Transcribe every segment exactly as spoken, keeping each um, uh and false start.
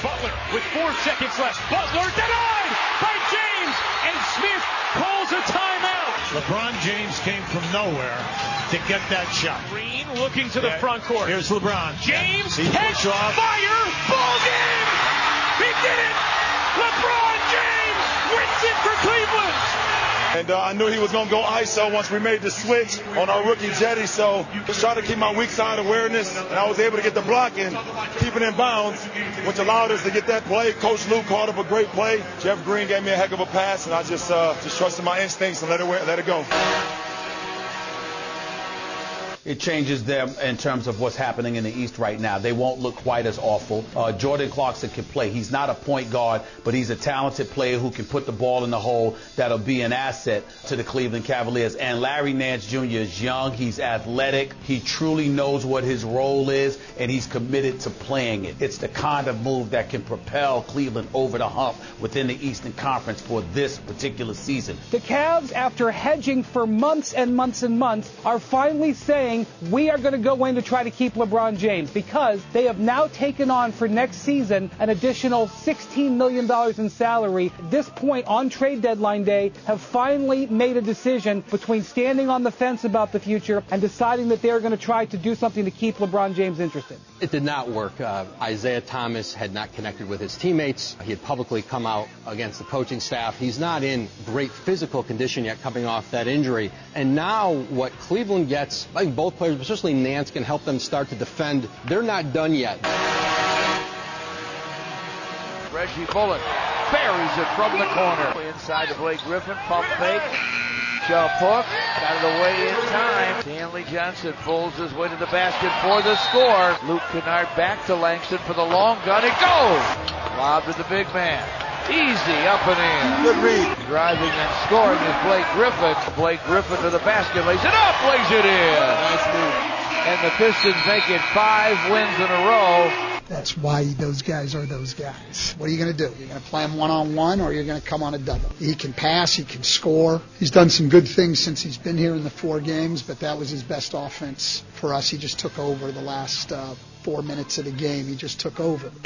Butler with four seconds left. Butler denied by James, and Smith calls a timeout. LeBron James came from nowhere to get that shot. Green looking to the yeah. front court. Here's LeBron. James, he catch, fire, ball game! He did it! LeBron James wins it for Cleveland! And uh, I knew he was going to go I S O once we made the switch on our rookie Jetty, so just trying to keep my weak side awareness, and I was able to get the block and keep it in bounds, which allowed us to get that play. Coach Luke called up a great play. Jeff Green gave me a heck of a pass, and I just uh, just trusted my instincts and let it let it go. It changes them in terms of what's happening in the East right now. They won't look quite as awful. Uh, Jordan Clarkson can play. He's not a point guard, but he's a talented player who can put the ball in the hole. That'll be an asset to the Cleveland Cavaliers. And Larry Nance Junior is young. He's athletic. He truly knows what his role is, and he's committed to playing it. It's the kind of move that can propel Cleveland over the hump within the Eastern Conference for this particular season. The Cavs, after hedging for months and months and months, are finally saying, we are going to go in to try to keep LeBron James, because they have now taken on for next season an additional sixteen million dollars in salary. At this point on trade deadline day, have finally made a decision between standing on the fence about the future and deciding that they're going to try to do something to keep LeBron James interested. It did not work. Uh, Isaiah Thomas had not connected with his teammates. He had publicly come out against the coaching staff. He's not in great physical condition yet coming off that injury. And now what Cleveland gets, I think both players, especially Nance, can help them start to defend. They're not done yet. Reggie Bullock buries it from the corner. Inside to Blake Griffin, pump fake. Shove hook, got it away in time. Stanley Johnson folds his way to the basket for the score. Luke Kennard back to Langston for the long gun. It goes! Lob to the big man. Easy up and in. Good read. Driving and scoring is Blake Griffin. Blake Griffin to the basket, lays it up, lays it in. Nice move. And the Pistons make it five wins in a row. That's why those guys are those guys. What are you going to do? You're going to play him one-on-one, or you're going to come on a double. He can pass. He can score. He's done some good things since he's been here in the four games, but that was his best offense for us. He just took over the last uh, four minutes of the game. He just took over. In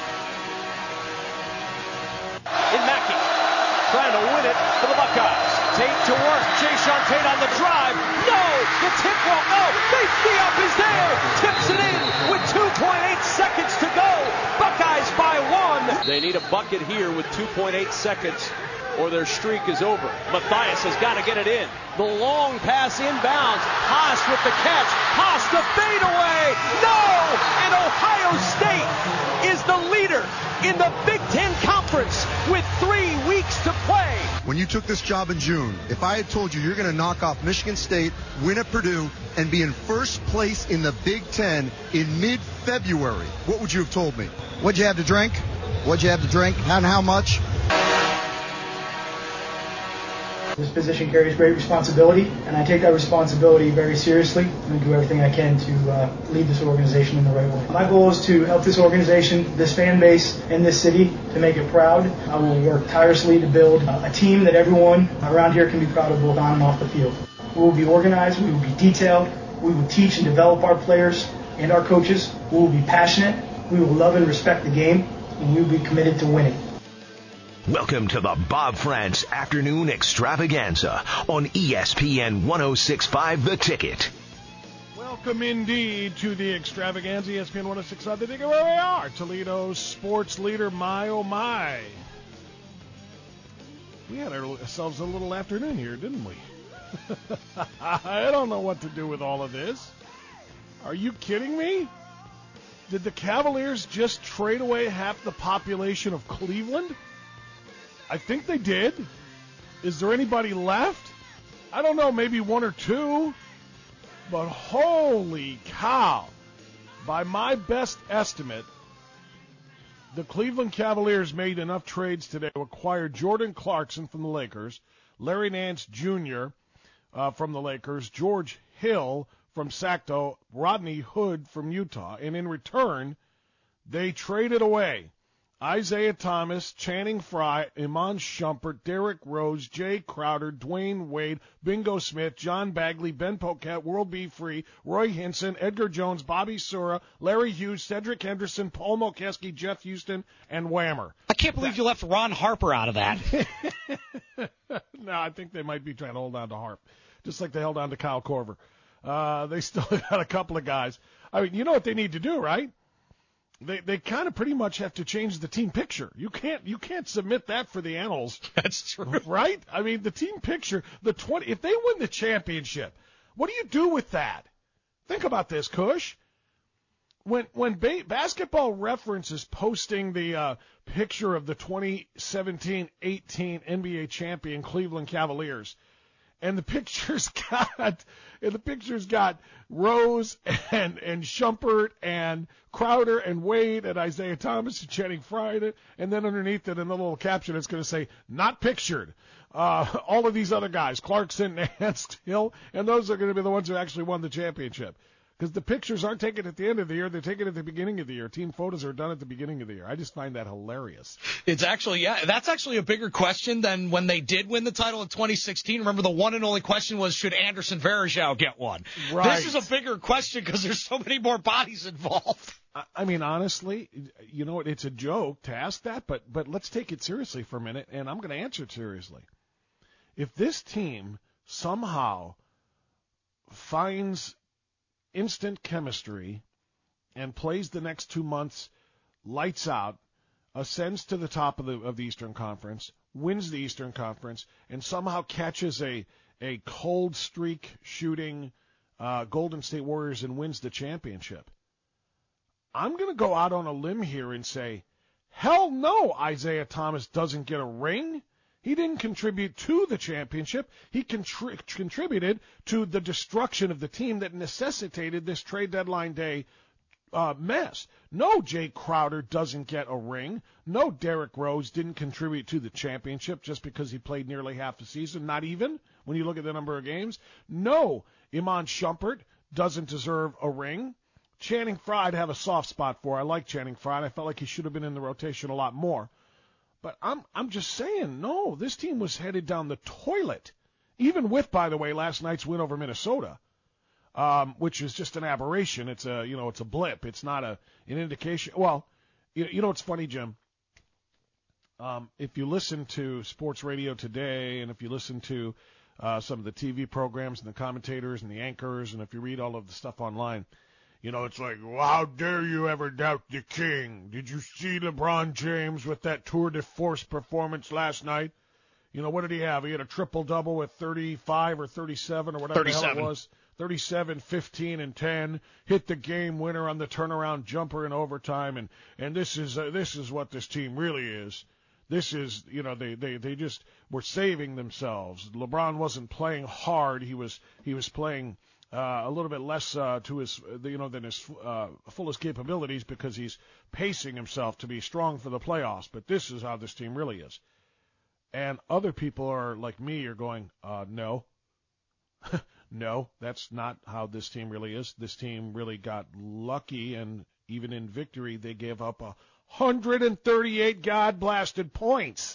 Mackey, trying to win it for the Buckeyes. Tate to work. Jayshawn Tate on the drive. No! The tip ball. No! Safety up is there. Tips it in with two point eight seconds to go. Buckeyes by one. They need a bucket here with two point eight seconds, or their streak is over. Matthias has got to get it in. The long pass inbounds. Haas with the catch. Haas the fadeaway. No! And Ohio State is the leader in the Big Ten Conference with three weeks to play. When you took this job in June, if I had told you you're going to knock off Michigan State, win at Purdue, and be in first place in the Big Ten in mid-February, what would you have told me? What'd you have to drink? What'd you have to drink? And how much? This position carries great responsibility, and I take that responsibility very seriously. I'm going to do everything I can to uh, lead this organization in the right way. My goal is to help this organization, this fan base, and this city to make it proud. I will work tirelessly to build uh, a team that everyone around here can be proud of both on and off the field. We will be organized, we will be detailed, we will teach and develop our players and our coaches, we will be passionate, we will love and respect the game, and we will be committed to winning. Welcome to the Bob France Afternoon Extravaganza on E S P N ten sixty-five The Ticket. Welcome indeed to the Extravaganza, E S P N ten sixty-five The Ticket, where we are. Toledo's sports leader, my oh my. We had ourselves a little afternoon here, didn't we? I don't know what to do with all of this. Are you kidding me? Did the Cavaliers just trade away half the population of Cleveland? I think they did. Is there anybody left? I don't know, maybe one or two. But holy cow. By my best estimate, the Cleveland Cavaliers made enough trades today to acquire Jordan Clarkson from the Lakers, Larry Nance Junior Uh, from the Lakers, George Hill from Sacto, Rodney Hood from Utah. And in return, they traded away Isaiah Thomas, Channing Frye, Iman Shumpert, Derrick Rose, Jay Crowder, Dwayne Wade, Bingo Smith, John Bagley, Ben Poquette, World B. Free, Roy Hinson, Edgar Jones, Bobby Sura, Larry Hughes, Cedric Henderson, Paul Mokeski, Jeff Houston, and Whammer. I can't believe that, you left Ron Harper out of that. No, I think they might be trying to hold on to Harp, just like they held on to Kyle Korver. Uh, they still got a couple of guys. I mean, you know what they need to do, right? They they kind of pretty much have to change the team picture. You can't you can't submit that for the annals. That's true, right? I mean, the team picture, the twenty. If they win the championship, what do you do with that? Think about this, Kush. When when ba- Basketball Reference is posting the uh, picture of the twenty seventeen eighteen N B A champion Cleveland Cavaliers, and the picture's got and the picture's got Rose and and Shumpert and Crowder and Wade and Isaiah Thomas and Channing Frye, and then underneath it in the little caption it's going to say "not pictured." Uh, all of these other guys, Clarkson, Nance, Hill, and those are going to be the ones who actually won the championship. Because the pictures aren't taken at the end of the year, they're taken at the beginning of the year. Team photos are done at the beginning of the year. I just find that hilarious. It's actually, yeah, that's actually a bigger question than when they did win the title in twenty sixteen. Remember, the one and only question was, should Anderson Varejao get one? Right. This is a bigger question because there's so many more bodies involved. I mean, honestly, you know, it's a joke to ask that, but but let's take it seriously for a minute, and I'm going to answer it seriously. If this team somehow finds instant chemistry and plays the next two months lights out, ascends to the top of the of the Eastern Conference, wins the Eastern Conference, and somehow catches a a cold streak shooting uh, Golden State Warriors and wins the championship, I'm going to go out on a limb here and say, hell no, Isaiah Thomas doesn't get a ring. He didn't contribute to the championship. He contri- contributed to the destruction of the team that necessitated this trade deadline day uh, mess. No, Jay Crowder doesn't get a ring. No, Derrick Rose didn't contribute to the championship just because he played nearly half the season, not even when you look at the number of games. No, Iman Shumpert doesn't deserve a ring. Channing Frye I'd have a soft spot for. I like Channing Frye, and I felt like he should have been in the rotation a lot more. But I'm I'm just saying, no, this team was headed down the toilet, even with, by the way, last night's win over Minnesota, um, which is just an aberration. It's a you know it's a blip. It's not a an indication. Well, you, you know what's funny, Jim? Um, if you listen to sports radio today, and if you listen to uh, some of the T V programs and the commentators and the anchors, and if you read all of the stuff online, you know, it's like, well, how dare you ever doubt the king? Did you see LeBron James with that tour de force performance last night? You know, what did he have? He had a triple-double with thirty-five or thirty-seven or whatever the hell it was. thirty-seven, fifteen, and ten. Hit the game winner on the turnaround jumper in overtime. And, and this is uh, this is what this team really is. This is, you know, they, they, they just were saving themselves. LeBron wasn't playing hard. He was he was playing Uh, a little bit less uh, to his, you know, than his uh, fullest capabilities because he's pacing himself to be strong for the playoffs. But this is how this team really is. And other people are like me are going, uh, no, no, that's not how this team really is. This team really got lucky, and even in victory, they gave up one hundred thirty-eight God-blasted points.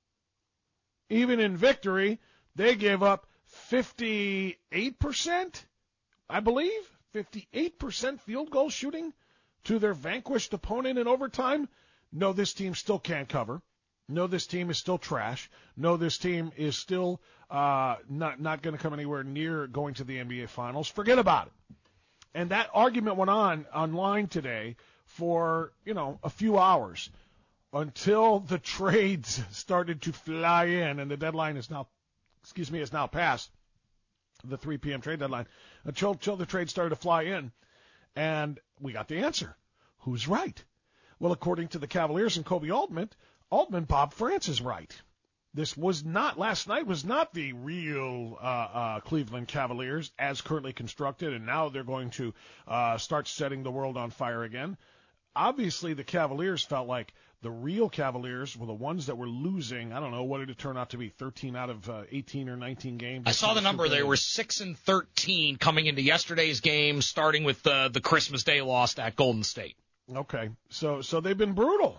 Even in victory, they gave up fifty-eight percent. I believe, fifty-eight percent field goal shooting to their vanquished opponent in overtime. No, this team still can't cover. No, this team is still trash. No, this team is still uh, not not going to come anywhere near going to the N B A Finals. Forget about it. And that argument went on online today for, you know, a few hours until the trades started to fly in, and the deadline is now, excuse me, is now passed. The three p.m. trade deadline, until, until the trade started to fly in, and we got the answer. Who's right? Well, according to the Cavaliers and Kobe Altman, Altman, Bob France is right. This was not, last night was not the real uh, uh, Cleveland Cavaliers as currently constructed, and now they're going to uh, start setting the world on fire again. Obviously, the Cavaliers felt like the real Cavaliers were the ones that were losing. I don't know, what did it turn out to be, thirteen out of uh, eighteen or nineteen games? I saw the number. They were six and thirteen coming into yesterday's game, starting with the, the Christmas Day loss at Golden State. Okay, so so they've been brutal.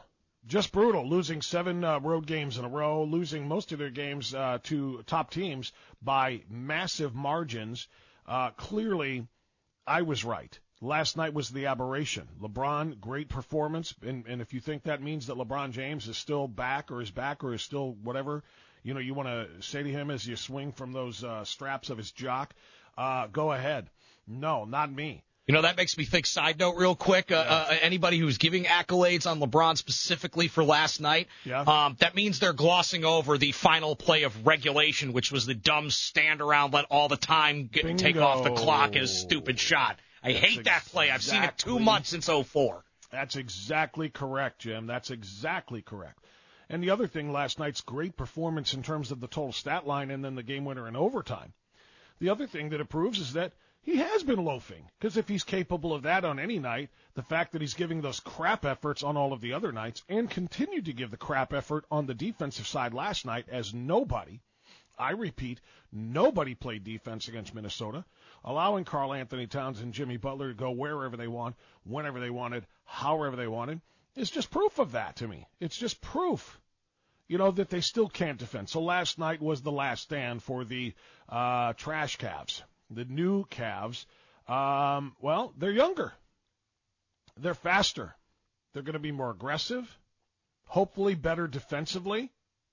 Just brutal, losing seven uh, road games in a row, losing most of their games uh, to top teams by massive margins. Uh, clearly, I was right. Last night was the aberration. LeBron, great performance, and, and if you think that means that LeBron James is still back or is back or is still whatever, you know, you want to say to him as you swing from those uh, straps of his jock, uh, go ahead. No, not me. You know, that makes me think, side note real quick, uh, Yeah. uh, anybody who's giving accolades on LeBron specifically for last night, Yeah. um, that means they're glossing over the final play of regulation, which was the dumb stand around, let all the time get, Bingo. take off the clock and a stupid shot. I That's hate that play. I've seen it two exactly- months since oh four. That's exactly correct, Jim. That's exactly correct. And the other thing, last night's great performance in terms of the total stat line and then the game winner in overtime. The other thing that it proves is that he has been loafing, because if he's capable of that on any night, the fact that he's giving those crap efforts on all of the other nights and continued to give the crap effort on the defensive side last night as nobody, I repeat, nobody played defense against Minnesota, allowing Karl Anthony Towns and Jimmy Butler to go wherever they want, whenever they wanted, however they wanted, is just proof of that to me. It's just proof, you know, that they still can't defend. So last night was the last stand for the uh, trash Cavs. The new Cavs, um, well, they're younger. They're faster. They're going to be more aggressive, hopefully better defensively,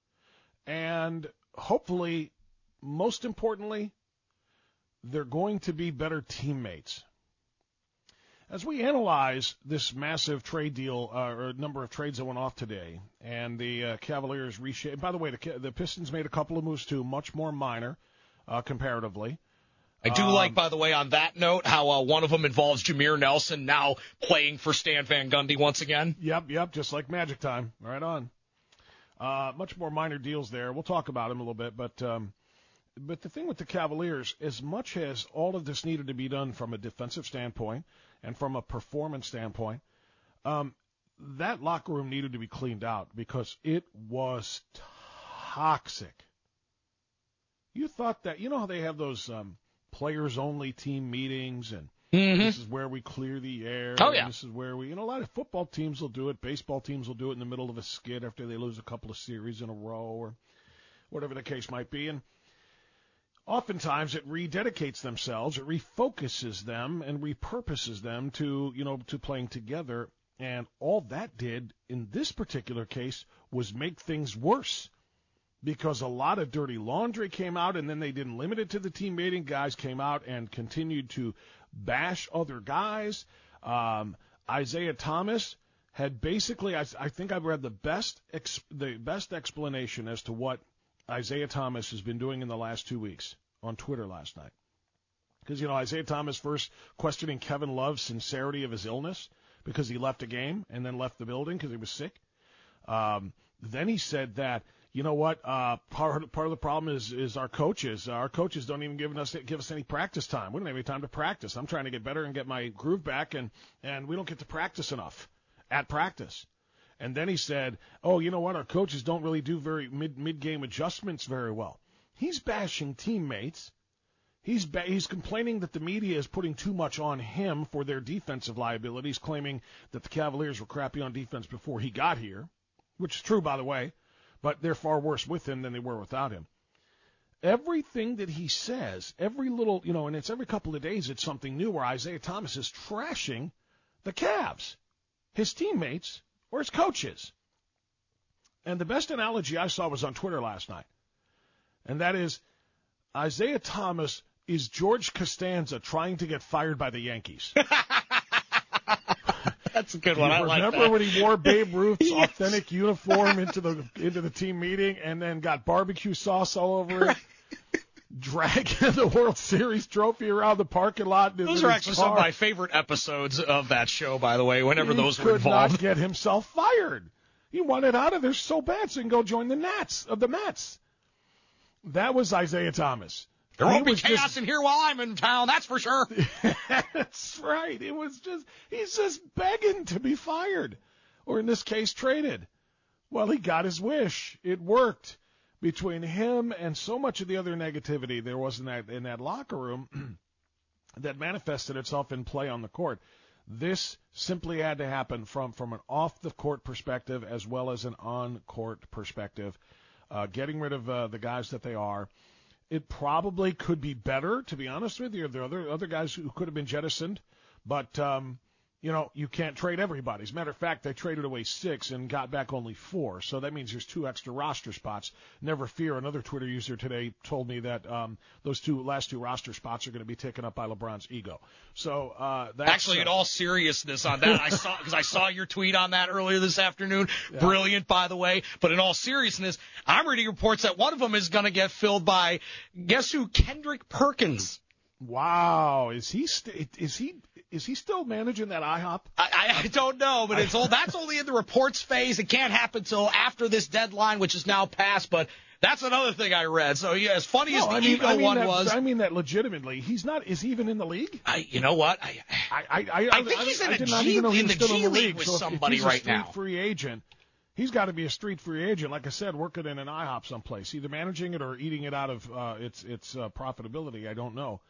and hopefully, most importantly, they're going to be better teammates. As we analyze this massive trade deal, uh, or number of trades that went off today, and the uh, Cavaliers reshaped, by the way, the, the Pistons made a couple of moves too, much more minor uh, comparatively. I do Um, like, by the way, on that note, how uh, one of them involves Jameer Nelson now playing for Stan Van Gundy once again. Yep, yep, just like Magic Time. Right on. Uh, much more minor deals there. We'll talk about them a little bit, but um, but the thing with the Cavaliers, as much as all of this needed to be done from a defensive standpoint and from a performance standpoint, um, that locker room needed to be cleaned out because it was toxic. You thought that, you know how they have those um, players-only team meetings and Mm-hmm. this is where we clear the air. Oh, yeah. And this is where we, you know, a lot of football teams will do it. Baseball teams will do it in the middle of a skid after they lose a couple of series in a row or whatever the case might be. And oftentimes it rededicates themselves, it refocuses them and repurposes them to, you know, to playing together. And all that did in this particular case was make things worse. Because a lot of dirty laundry came out, and then they didn't limit it to the team meeting. Guys came out and continued to bash other guys. Um, Isaiah Thomas had basically, I, I think I've read the best ex, the best explanation as to what Isaiah Thomas has been doing in the last two weeks on Twitter last night. Because, you know, Isaiah Thomas first questioning Kevin Love's sincerity of his illness because he left a game and then left the building because he was sick. Um, then he said that, you know what? Uh, part part of the problem is is our coaches. Our coaches don't even give us give us any practice time. We don't have any time to practice. I'm trying to get better and get my groove back, and and we don't get to practice enough at practice. And then he said, oh, you know what? Our coaches don't really do very mid mid game adjustments very well. He's bashing teammates. He's ba- he's complaining that the media is putting too much on him for their defensive liabilities, claiming that the Cavaliers were crappy on defense before he got here, which is true, by the way. But they're far worse with him than they were without him. Everything that he says, every little, you know, and it's every couple of days it's something new where Isaiah Thomas is trashing the Cavs, his teammates, or his coaches. And the best analogy I saw was on Twitter last night. And that is Isaiah Thomas is George Costanza trying to get fired by the Yankees. That's a good one. You I like remember that. when he wore Babe Ruth's Yes. authentic uniform into the into the team meeting and then got barbecue sauce all over it, dragging the World Series trophy around the parking lot? in Those his are actually some of car? my favorite episodes of that show, by the way, whenever he those could were involved. not get himself fired. He wanted out of there so bad so he can go join the Nats of the Mets. That was Isaiah Thomas. There He won't be was chaos just- in here while I'm in town, that's for sure. That's right. It was just, he's just begging to be fired, or in this case, traded. Well, he got his wish. It worked. Between him and so much of the other negativity there was in that, in that locker room that manifested itself in play on the court. This simply had to happen from, from an off-the-court perspective as well as an on-court perspective, uh, getting rid of uh, the guys that they are. It probably could be better, to be honest with you. There are other, other guys who could have been jettisoned, but, um, you know, you can't trade everybody. As a matter of fact, they traded away six and got back only four, so that means there's two extra roster spots. Never fear, another Twitter user today told me that um, those two last two roster spots are going to be taken up by LeBron's ego. So uh, that's, Actually, in uh, all seriousness on that, I saw because I saw your tweet on that earlier this afternoon. Yeah. Brilliant, by the way. But in all seriousness, I'm reading reports that one of them is going to get filled by, guess who? Kendrick Perkins. Wow, is he st- is he is he still managing that IHOP? I, I, I don't know, but it's all that's only in the reports phase. It can't happen until after this deadline, which is now passed. But that's another thing I read. So yeah, as funny no, as the I mean, ego I mean one that, was, I mean that legitimately. He's not. Is he even in the league? I, you know what? I I I, I, I think he's in I, a did not G, even know he in was the still G in the League league with so somebody if he's a right street now. Free agent. He's got to be a street free agent, like I said, working in an IHOP someplace, either managing it or eating it out of uh, its its uh, profitability. I don't know.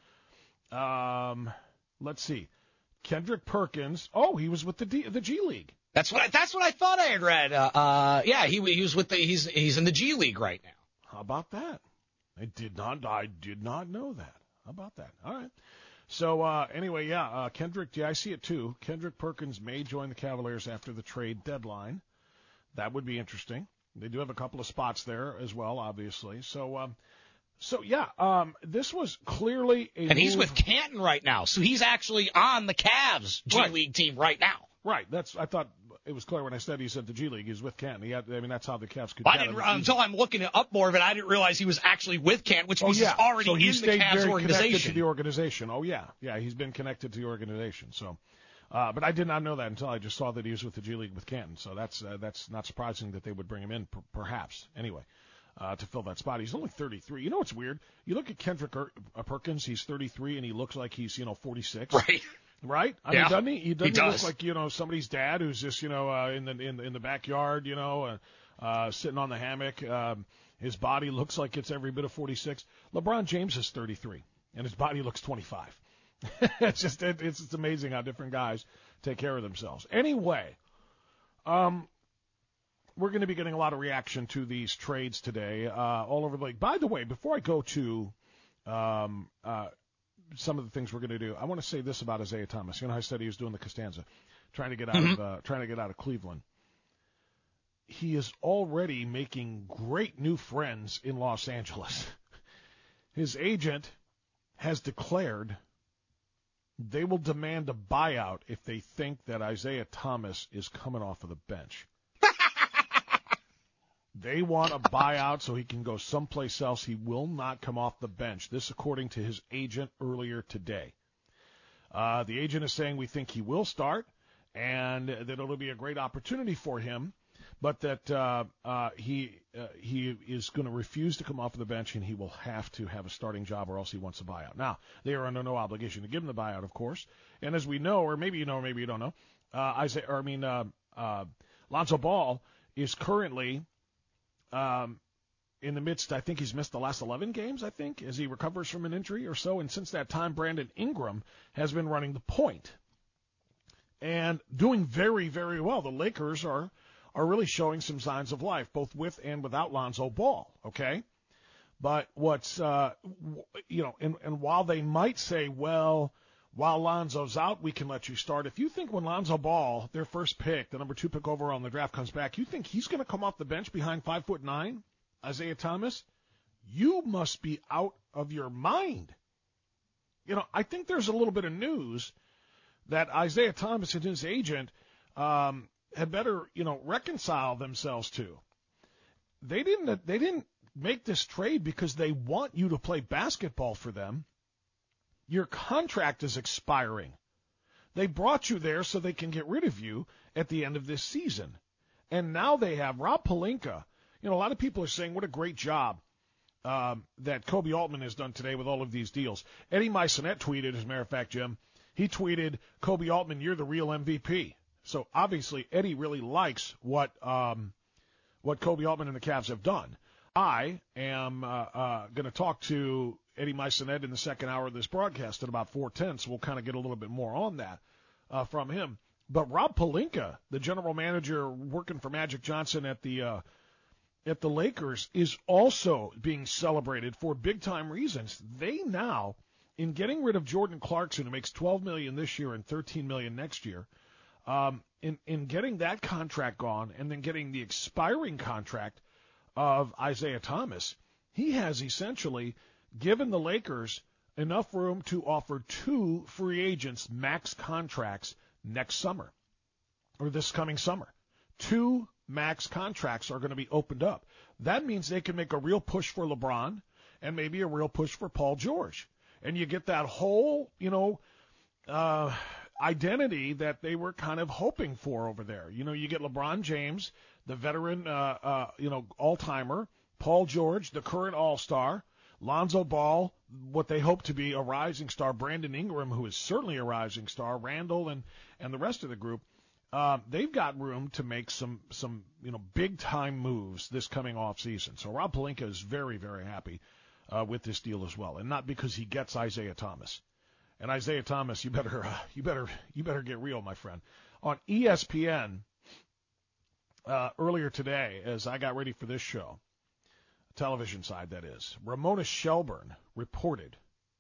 Um, let's see. Kendrick Perkins. Oh, he was with the D, the G League. That's what I, that's what I thought I had read. Uh, uh, yeah, he he was with the he's he's in the G League right now. How about that? I did not I did not know that. How about that? All right. So uh, anyway, yeah, uh, Kendrick. Yeah, I see it too. Kendrick Perkins may join the Cavaliers after the trade deadline. That would be interesting. They do have a couple of spots there as well, obviously. So. Um, So, yeah, um, this was clearly a And he's move. with Canton right now, so he's actually on the Cavs G Right. League team right now. Right. That's. I thought it was clear when I said he said the G League. He's with Canton. He had, I mean, that's how the Cavs could I get didn't, him. until I'm looking up more of it, I didn't realize he was actually with Canton, which Oh, means yeah. he's already so he in the stayed Cavs very organization. connected to the organization. Oh, yeah. Yeah, he's been connected to the organization. So, uh, but I did not know that until I just saw that he was with the G League with Canton. So that's uh, that's not surprising that they would bring him in, per- perhaps. Anyway. Uh, to fill that spot. He's only thirty-three. You know what's weird? You look at Kendrick er- uh, Perkins, he's thirty-three, and he looks like he's, you know, forty-six. Right. Right? I yeah. mean, doesn't he? He doesn't he he does. look like, you know, somebody's dad who's just, you know, uh, in the in, in the backyard, you know, uh, uh, sitting on the hammock. Um, his body looks like it's every bit of forty-six. LeBron James is thirty-three, and his body looks twenty-five. it's just it, it's, it's amazing how different guys take care of themselves. Anyway, um, we're going to be getting a lot of reaction to these trades today, uh, all over the league. By the way, before I go to um, uh, some of the things we're going to do, I want to say this about Isaiah Thomas. You know how I said he was doing the Costanza, trying to get out mm-hmm. of uh, trying to get out of Cleveland. He is already making great new friends in Los Angeles. His agent has declared they will demand a buyout if they think that Isaiah Thomas is coming off of the bench. They want a buyout so he can go someplace else. He will not come off the bench. This according to his agent earlier today. Uh, the agent is saying we think he will start and that it'll be a great opportunity for him, but that uh, uh, he uh, he is going to refuse to come off of the bench and he will have to have a starting job or else he wants a buyout. Now, they are under no obligation to give him the buyout, of course. And as we know, or maybe you know, maybe you don't know, uh, Isaiah, or I mean, uh, uh, Lonzo Ball is currently Um, in the midst, I think he's missed the last eleven games, I think, as he recovers from an injury or so. And since that time, Brandon Ingram has been running the point and doing very, very well. The Lakers are are really showing some signs of life, both with and without Lonzo Ball, okay? But what's, uh, you know, and, and while they might say, well, while Lonzo's out, we can let you start. If you think when Lonzo Ball, their first pick, the number two pick overall in the draft, comes back, you think he's going to come off the bench behind five foot nine, Isaiah Thomas, you must be out of your mind. You know, I think there's a little bit of news that Isaiah Thomas and his agent um, had better, you know, reconcile themselves to. They didn't. They didn't make this trade because they want you to play basketball for them. Your contract is expiring. They brought you there so they can get rid of you at the end of this season. And now they have Rob Pelinka. You know, a lot of people are saying what a great job um, that Kobe Altman has done today with all of these deals. Eddie Maisonet tweeted, as a matter of fact, Jim, he tweeted, Kobe Altman, you're the real M V P. So obviously Eddie really likes what um, what Kobe Altman and the Cavs have done. I am uh, uh, going to talk to Eddie Maisonet in the second hour of this broadcast at about four ten, so we'll kind of get a little bit more on that. uh, from him. But Rob Pelinka, the general manager working for Magic Johnson at the uh, at the Lakers, is also being celebrated for big-time reasons. They now, in getting rid of Jordan Clarkson, who makes twelve million dollars this year and thirteen million dollars next year, um, in, in getting that contract gone and then getting the expiring contract of Isaiah Thomas, he has essentially given the Lakers enough room to offer two free agents max contracts next summer, or this coming summer. Two max contracts are going to be opened up. That means they can make a real push for LeBron and maybe a real push for Paul George. And you get that whole, you know, uh, identity that they were kind of hoping for over there. You know, you get LeBron James, the veteran, uh, uh, you know, all-timer, Paul George, the current all-star, Lonzo Ball, what they hope to be a rising star, Brandon Ingram, who is certainly a rising star, Randall, and, and the rest of the group. Uh, they've got room to make some, some you know, big-time moves this coming off season. So Rob Pelinka is very, very happy uh, with this deal as well, and not because he gets Isaiah Thomas. And Isaiah Thomas, you better, uh, you better, you better get real, my friend. On E S P N uh, earlier today, as I got ready for this show, television side that is, Ramona Shelburne reported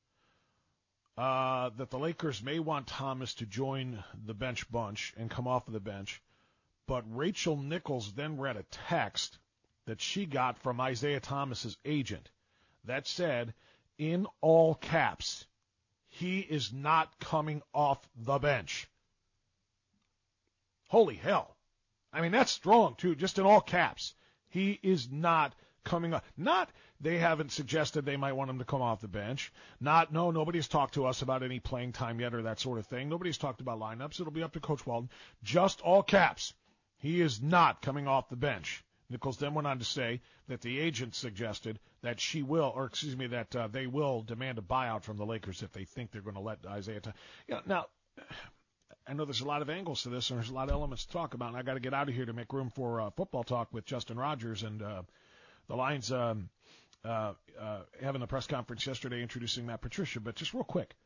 uh, that the Lakers may want Thomas to join the bench bunch and come off of the bench, but Rachel Nichols then read a text that she got from Isaiah Thomas's agent that said, in all caps, he is not coming off the bench. Holy hell. I mean, that's strong, too, just in all caps. He is not coming up. Not they haven't suggested they might want him to come off the bench. Not, no, nobody's talked to us about any playing time yet or that sort of thing. Nobody's talked about lineups. It'll be up to Coach Walton. Just all caps. He is not coming off the bench. Nichols then went on to say that the agent suggested that she will, or excuse me, that uh, they will demand a buyout from the Lakers if they think they're going to let Isaiah Thomas. You know, now, I know there's a lot of angles to this, and there's a lot of elements to talk about, and I got to get out of here to make room for uh, football talk with Justin Rogers and uh, the Lions um, uh, uh, having a press conference yesterday introducing Matt Patricia. But just real quick,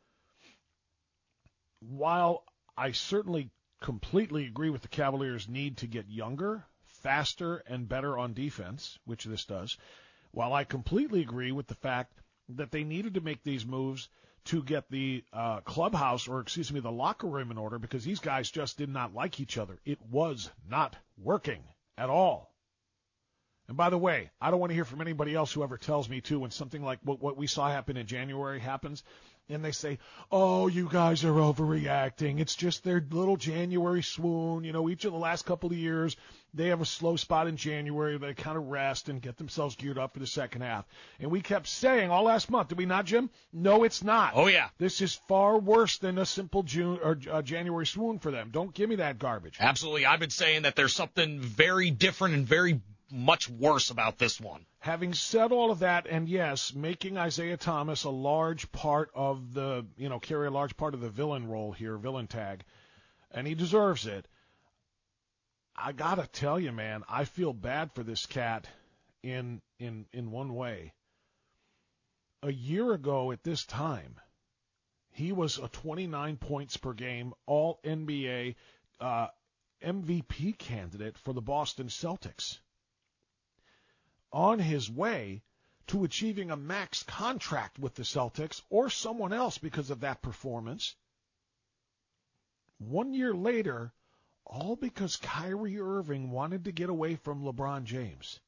while I certainly completely agree with the Cavaliers' need to get younger, faster, and better on defense, which this does, while I completely agree with the fact that they needed to make these moves to get the uh, clubhouse, or excuse me, the locker room in order, because these guys just did not like each other. It was not working at all. And by the way, I don't want to hear from anybody else who ever tells me, too, when something like what, what we saw happen in January happens, and they say, oh, you guys are overreacting. It's just their little January swoon. You know, each of the last couple of years, they have a slow spot in January. They kind of rest and get themselves geared up for the second half. And we kept saying all last month, did we not, Jim? No, it's not. Oh, yeah. This is far worse than a simple June or uh, January swoon for them. Don't give me that garbage. Absolutely. I've been saying that there's something very different and very much worse about this one. Having said all of that, and yes, making Isaiah Thomas a large part of the, you know, carry a large part of the villain role here, villain tag, and he deserves it, I gotta tell you, man, I feel bad for this cat in in in one way. A year ago at this time, he was a twenty-nine points per game, all N B A uh, M V P candidate for the Boston Celtics, on his way to achieving a max contract with the Celtics or someone else because of that performance. One year later, all because Kyrie Irving wanted to get away from LeBron James.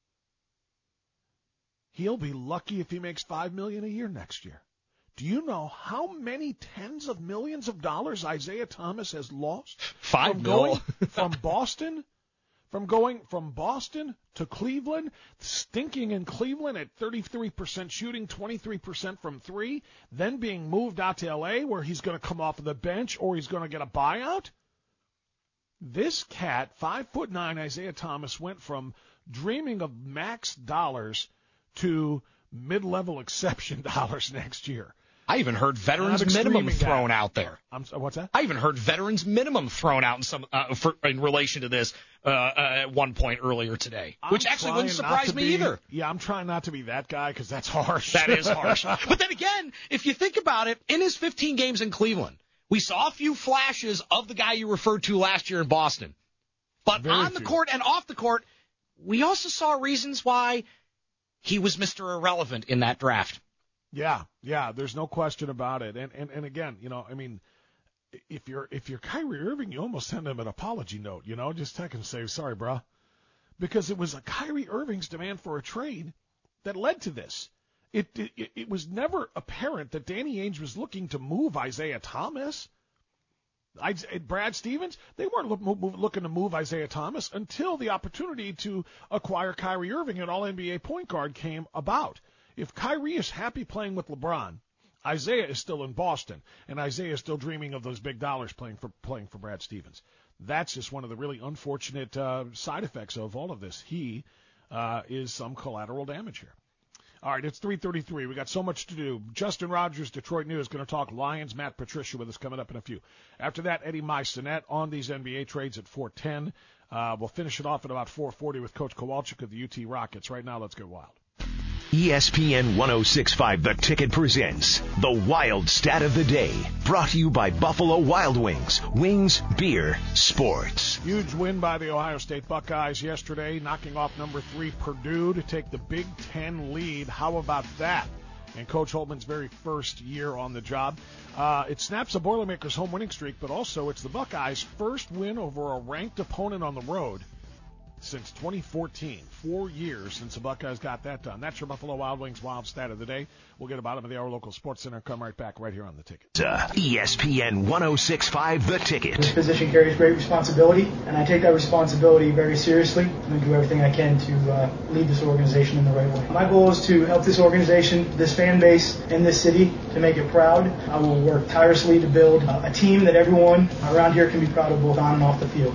He'll be lucky if he makes five million dollars a year next year. Do you know how many tens of millions of dollars Isaiah Thomas has lost? Five from mil. going from Boston? From going from Boston to Cleveland, stinking in Cleveland at thirty-three percent shooting, twenty-three percent from three, then being moved out to L A where he's going to come off of the bench or he's going to get a buyout? This cat, five foot nine Isaiah Thomas, went from dreaming of max dollars to mid-level exception dollars next year. I even heard veterans minimum thrown that. out there. I'm, what's that? I even heard veterans minimum thrown out in some uh, for, in relation to this uh, uh, at one point earlier today, I'm which actually wouldn't surprise me be, either. Yeah, I'm trying not to be that guy because that's harsh. That is harsh. But then again, if you think about it, in his fifteen games in Cleveland, We saw a few flashes of the guy you referred to last year in Boston. But Very on the few. court and off the court, we also saw reasons why he was Mister Irrelevant in that draft. Yeah, yeah, there's no question about it. And and, and again, you know, I mean, if you're if you're Kyrie Irving, you almost send him an apology note, you know, just text and say, sorry, bro. Because it was a Kyrie Irving's demand for a trade that led to this. It, it it was never apparent that Danny Ainge was looking to move Isaiah Thomas. I, Brad Stevens, they weren't look, move, looking to move Isaiah Thomas until the opportunity to acquire Kyrie Irving, an all N B A point guard, came about. If Kyrie is happy playing with LeBron, Isaiah is still in Boston, and Isaiah is still dreaming of those big dollars playing for playing for Brad Stevens. That's just one of the really unfortunate uh, side effects of all of this. He uh, is some collateral damage here. All right, it's three thirty-three. We got so much to do. Justin Rogers, Detroit News, going to talk Lions. Matt Patricia with us coming up in a few. After that, Eddie Maisonet on these N B A trades at four ten. Uh, we'll finish it off at about four forty with Coach Kowalczyk of the U T Rockets. Right now, let's get wild. E S P N ten sixty-five The Ticket presents the Wild Stat of the Day, brought to you by Buffalo Wild Wings. Wings, beer, sports. Huge win by the Ohio State Buckeyes yesterday, knocking off number three Purdue to take the Big Ten lead. How about that? And Coach Holtman's very first year on the job. Uh, it snaps the Boilermakers' home winning streak, but also it's the Buckeyes' first win over a ranked opponent on the road since twenty fourteen. Four years since the Buckeyes got that done. That's your Buffalo Wild Wings Wild Stat of the Day. We'll get a bottom of the hour local sports center. Come right back right here on The Ticket. Uh, E S P N ten sixty-five The Ticket. This position carries great responsibility, and I take that responsibility very seriously. I'm going to do everything I can to uh, lead this organization in the right way. My goal is to help this organization, this fan base, and this city to make it proud. I will work tirelessly to build uh, a team that everyone around here can be proud of both on and off the field.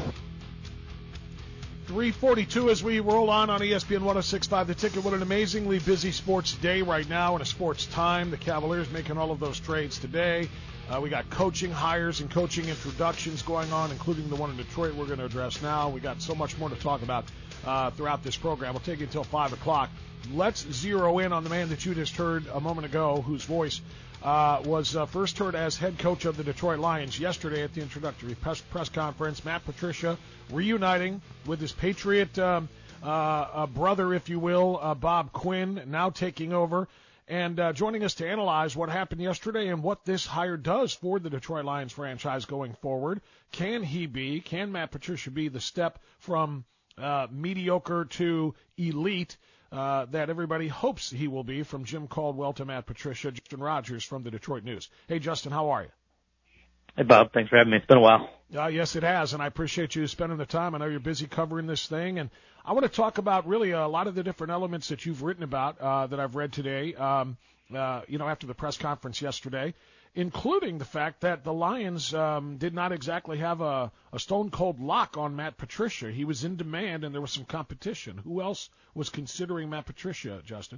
three forty-two as we roll on on E S P N ten sixty-five The Ticket. What an amazingly busy sports day right now and a sports time. The Cavaliers making all of those trades today. Uh, we got coaching hires and coaching introductions going on, including the one in Detroit we're going to address now. We got so much more to talk about uh, throughout this program. We'll take it until five o'clock. Let's zero in on the man that you just heard a moment ago, whose voice uh, was uh, first heard as head coach of the Detroit Lions yesterday at the introductory press, press conference. Matt Patricia reuniting with his Patriot um, uh, uh, brother, if you will, uh, Bob Quinn, now taking over and uh, joining us to analyze what happened yesterday and what this hire does for the Detroit Lions franchise going forward. Can he be, can Matt Patricia be the step from uh, mediocre to elite Uh, that everybody hopes he will be, from Jim Caldwell to Matt Patricia? Justin Rogers from the Detroit News. Hey, Justin, how are you? Hey, Bob. Thanks for having me. It's been a while. Uh, yes, it has, and I appreciate you spending the time. I know you're busy covering this thing, and I want to talk about really a lot of the different elements that you've written about uh, that I've read today, um, uh, you know, after the press conference yesterday, including the fact that the Lions um, did not exactly have a, a stone-cold lock on Matt Patricia. He was in demand, and there was some competition. Who else was considering Matt Patricia, Justin?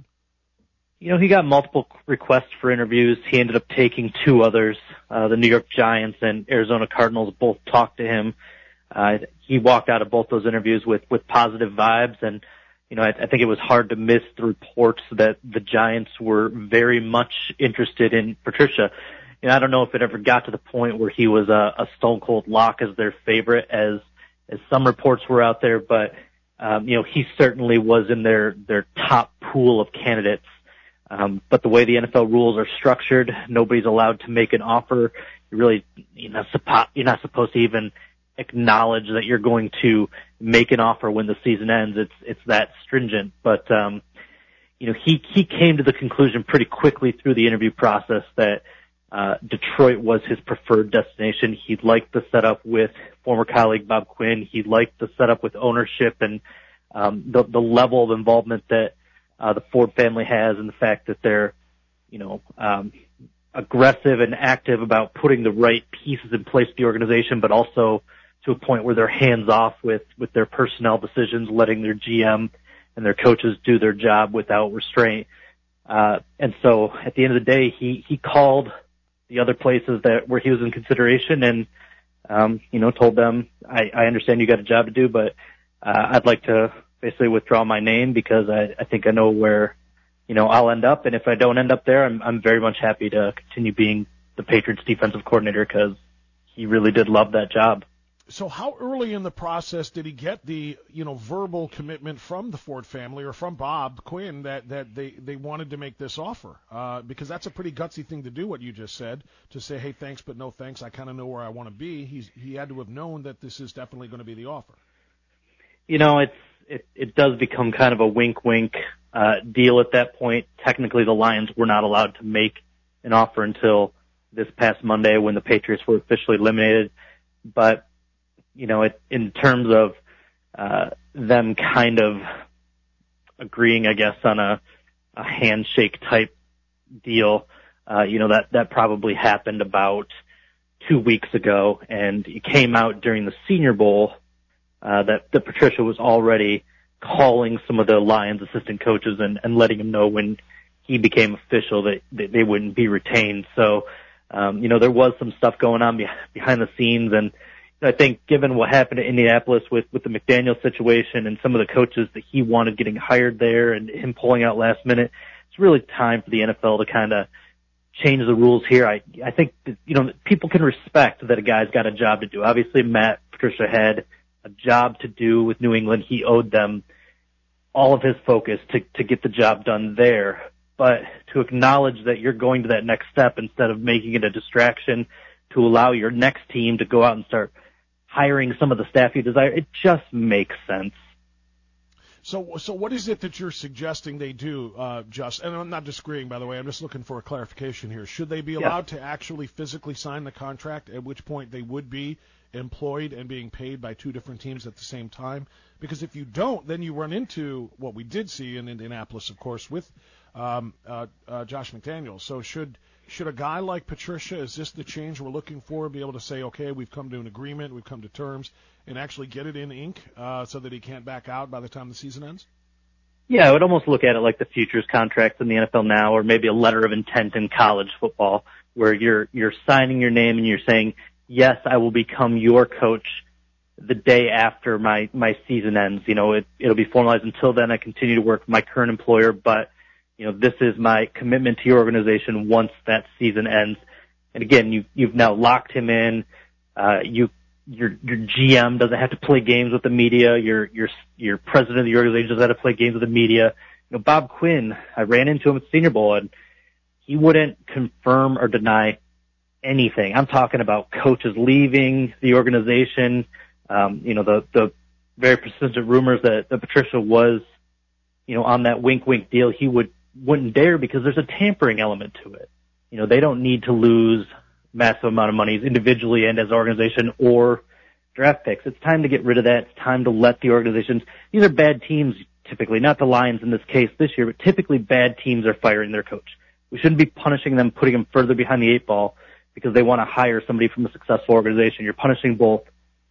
You know, he got multiple requests for interviews. He ended up taking two others. Uh, the New York Giants and Arizona Cardinals both talked to him. Uh, he walked out of both those interviews with, with positive vibes, and you know, I, I think it was hard to miss the reports that the Giants were very much interested in Patricia. You know, I don't know if it ever got to the point where he was a, a stone cold lock as their favorite, as as some reports were out there, but um, you know, he certainly was in their their top pool of candidates. Um, but the way the N F L rules are structured, nobody's allowed to make an offer. You really, you're not, suppo- you're not supposed to even acknowledge that you're going to make an offer when the season ends. It's it's that stringent. But um, you know, he he came to the conclusion pretty quickly through the interview process that Uh, Detroit was his preferred destination. He liked the setup with former colleague Bob Quinn. He liked the setup with ownership and um, the, the level of involvement that uh, the Ford family has, and the fact that they're, you know, um, aggressive and active about putting the right pieces in place for the organization, but also to a point where they're hands off with with their personnel decisions, letting their G M and their coaches do their job without restraint. Uh, and so at the end of the day, he he called the other places that where he was in consideration, and um, you know, told them, I, I understand you got a job to do, but uh, I'd like to basically withdraw my name because I, I think I know where, you know, I'll end up, and if I don't end up there, I'm I'm very much happy to continue being the Patriots defensive coordinator because he really did love that job. So how early in the process did he get the, you know, verbal commitment from the Ford family or from Bob Quinn that, that they, they wanted to make this offer? Uh, because that's a pretty gutsy thing to do, what you just said, to say, hey, thanks, but no thanks. I kind of know where I want to be. He's, he had to have known that this is definitely going to be the offer. You know, it's, it, it does become kind of a wink-wink uh, deal at that point. Technically, the Lions were not allowed to make an offer until this past Monday when the Patriots were officially eliminated. But you know, it, in terms of uh, them kind of agreeing, I guess, on a, a handshake type deal, uh, you know, that, that probably happened about two weeks ago, and it came out during the Senior Bowl uh, that, that Patricia was already calling some of the Lions assistant coaches and, and letting them know when he became official that, that they wouldn't be retained. So, um, you know, there was some stuff going on be- behind the scenes, and I think given what happened to Indianapolis with, with the McDaniel situation and some of the coaches that he wanted getting hired there and him pulling out last minute, it's really time for the N F L to kind of change the rules here. I, I think that, you know, people can respect that a guy's got a job to do. Obviously, Matt Patricia had a job to do with New England. He owed them all of his focus to, to get the job done there. But to acknowledge that you're going to that next step instead of making it a distraction to allow your next team to go out and start hiring some of the staff you desire, it just makes sense. So, so what is it that you're suggesting they do, uh, just, and I'm not disagreeing, by the way, I'm just looking for a clarification here. Should they be allowed yeah. to actually physically sign the contract, at which point they would be employed and being paid by two different teams at the same time? Because if you don't, then you run into what we did see in Indianapolis, of course, with um, uh, uh, Josh McDaniels. So should Should a guy like Patricia, is this the change we're looking for, be able to say, okay, we've come to an agreement, we've come to terms, and actually get it in ink uh, so that he can't back out by the time the season ends? Yeah, I would almost look at it like the futures contracts in the N F L now, or maybe a letter of intent in college football, where you're you're signing your name and you're saying, yes, I will become your coach the day after my, my season ends. You know, it, it'll be formalized. Until then, I continue to work for my current employer, but you know, this is my commitment to your organization once that season ends. And again, you, you've now locked him in. Uh, you, your, your G M doesn't have to play games with the media. Your, your, your president of the organization doesn't have to play games with the media. You know, Bob Quinn, I ran into him at Senior Bowl, and he wouldn't confirm or deny anything. I'm talking about coaches leaving the organization. Um, you know, the, the very persistent rumors that, that Patricia was, you know, on that wink wink deal. He would, wouldn't dare, because there's a tampering element to it. You know, they don't need to lose massive amount of money individually and as an organization or draft picks. It's time to get rid of that. It's time to let the organizations, these are bad teams typically, not the Lions in this case this year, but typically bad teams are firing their coach. We shouldn't be punishing them, putting them further behind the eight ball because they want to hire somebody from a successful organization. You're punishing both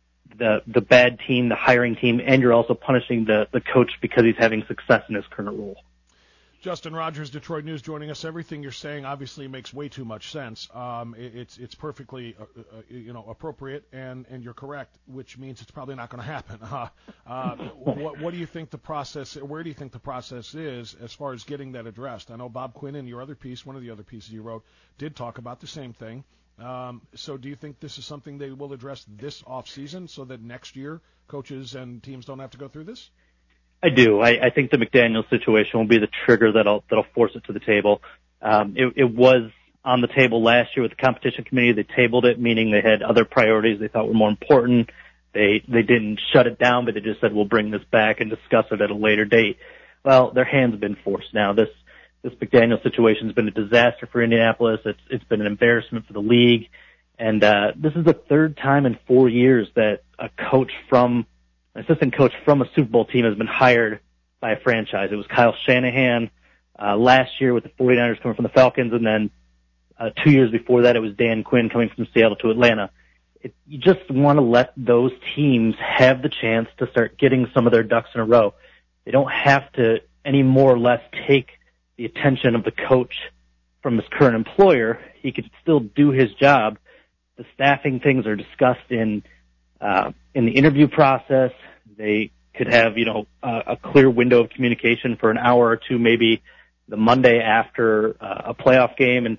the the bad team, the hiring team, and you're also punishing the, the coach because he's having success in his current role. Justin Rogers, Detroit News, joining us. Everything you're saying obviously makes way too much sense. Um, it, it's it's perfectly uh, uh, you know appropriate, and, and you're correct, which means it's probably not going to happen. Uh, uh, what what do you think the process? Where do you think the process is as far as getting that addressed? I know Bob Quinn in your other piece, one of the other pieces you wrote, did talk about the same thing. Um, so do you think this is something they will address this off season so that next year coaches and teams don't have to go through this? I do. I, I think the McDaniel situation will be the trigger that'll that'll force it to the table. Um, it, it was on the table last year with the competition committee. They tabled it, meaning they had other priorities they thought were more important. They they didn't shut it down, but they just said we'll bring this back and discuss it at a later date. Well, their hands have been forced now. This this McDaniel situation has been a disaster for Indianapolis. It's it's been an embarrassment for the league, and uh, this is the third time in four years that a coach from assistant coach from a Super Bowl team has been hired by a franchise. It was Kyle Shanahan uh, last year with the 49ers coming from the Falcons, and then uh, two years before that it was Dan Quinn coming from Seattle to Atlanta. It, you just want to let those teams have the chance to start getting some of their ducks in a row. They don't have to any more or less take the attention of the coach from his current employer. He can still do his job. The staffing things are discussed in uh, in the interview process. They could have, you know, uh, a clear window of communication for an hour or two, maybe the Monday after uh, a playoff game. And,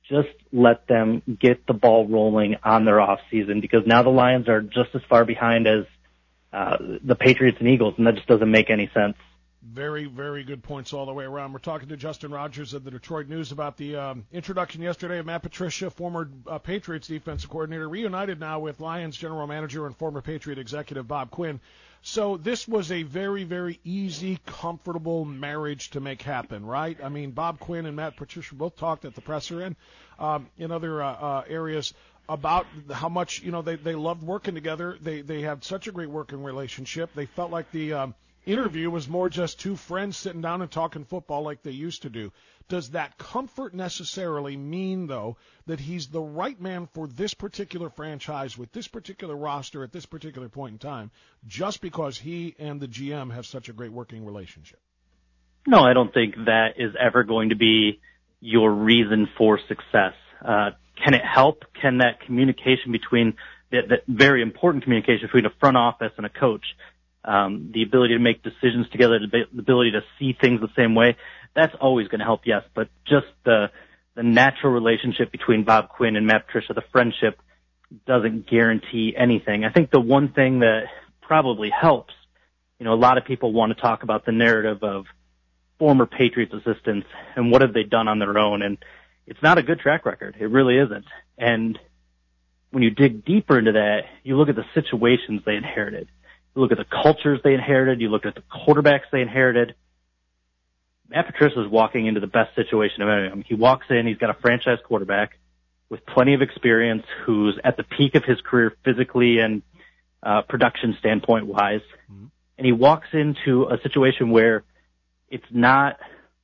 just let them get the ball rolling on their off season, because now the Lions are just as far behind as uh, the Patriots and Eagles, and that just doesn't make any sense. Very, very good points all the way around. We're talking to Justin Rogers of the Detroit News about the um, introduction yesterday of Matt Patricia, former uh, Patriots defensive coordinator, reunited now with Lions general manager and former Patriot executive Bob Quinn. So this was a very, very easy, comfortable marriage to make happen, right? I mean, Bob Quinn and Matt Patricia both talked at the presser and um, in other uh, uh, areas about how much, you know, they, they loved working together. They, they had such a great working relationship. They felt like the um, interview was more just two friends sitting down and talking football like they used to do. Does that comfort necessarily mean, though, that he's the right man for this particular franchise with this particular roster at this particular point in time, just because he and the G M have such a great working relationship? No, I don't think that is ever going to be your reason for success. Uh, can it help? Can that communication between, that, that very important communication between a front office and a coach, Um, the ability to make decisions together, the ability to see things the same way, that's always going to help, yes. But just the the natural relationship between Bob Quinn and Matt Patricia, the friendship, doesn't guarantee anything. I think the one thing that probably helps, you know, a lot of people want to talk about the narrative of former Patriots assistants and what have they done on their own, and it's not a good track record. It really isn't. And when you dig deeper into that, you look at the situations they inherited. You look at the cultures they inherited. You look at the quarterbacks they inherited. Matt Patricia is walking into the best situation of any of them. He walks in, he's got a franchise quarterback with plenty of experience who's at the peak of his career physically and uh, production standpoint wise. Mm-hmm. And he walks into a situation where it's not,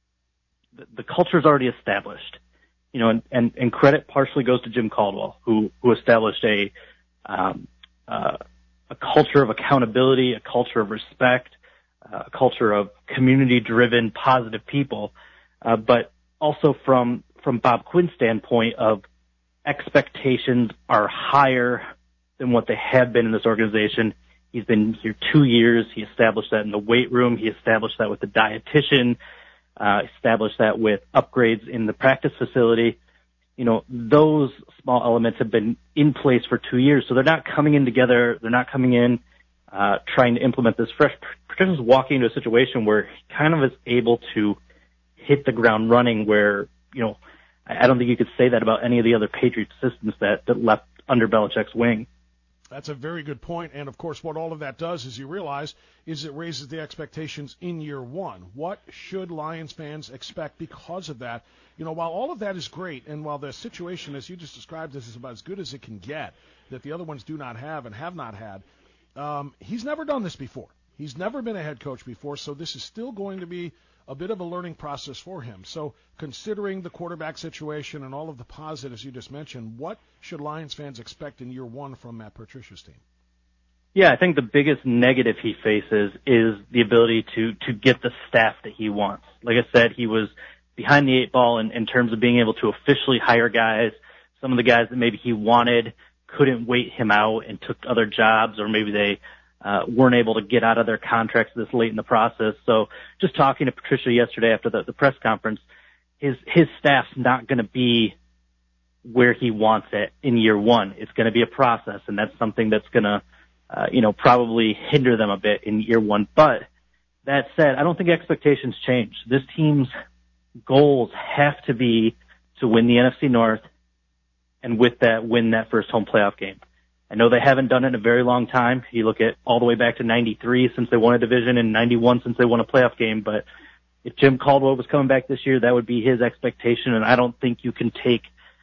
the, the culture is already established. You know, and, and, and credit partially goes to Jim Caldwell, who, who established a, um, uh, a culture of accountability, a culture of respect, uh, a culture of community-driven, positive people, uh, but also from from Bob Quinn's standpoint of expectations are higher than what they have been in this organization. He's been here two years. He established that in the weight room. He established that with the dietitian, uh, established that with upgrades in the practice facility. You know, those small elements have been in place for two years, so they're not coming in together. They're not coming in uh, trying to implement this fresh. Patricia's walking into a situation where he kind of is able to hit the ground running where, you know, I don't think you could say that about any of the other Patriots assistants that, that left under Belichick's wing. That's a very good point, and of course what all of that does, as you realize, is it raises the expectations in year one. What should Lions fans expect because of that? You know, while all of that is great, and while the situation, as you just described, this is about as good as it can get, that the other ones do not have and have not had, um, he's never done this before. He's never been a head coach before, so this is still going to be a bit of a learning process for him. So considering the quarterback situation and all of the positives you just mentioned, what should Lions fans expect in year one from Matt Patricia's team? Yeah, I think the biggest negative he faces is the ability to, to get the staff that he wants. Like I said, he was behind the eight ball in, in terms of being able to officially hire guys. Some of the guys that maybe he wanted couldn't wait him out and took other jobs, or maybe they Uh, weren't able to get out of their contracts this late in the process. So just talking to Patricia yesterday after the, the press conference, his, his staff's not going to be where he wants it in year one. It's going to be a process, and that's something that's going to, uh, you know, probably hinder them a bit in year one. But that said, I don't think expectations change. This team's goals have to be to win the N F C North, and with that, win that first home playoff game. I know they haven't done it in a very long time. You look at all the way back to ninety-three since they won a division, and ninety-one since they won a playoff game. But if Jim Caldwell was coming back this year, that would be his expectation, and I don't think you can take,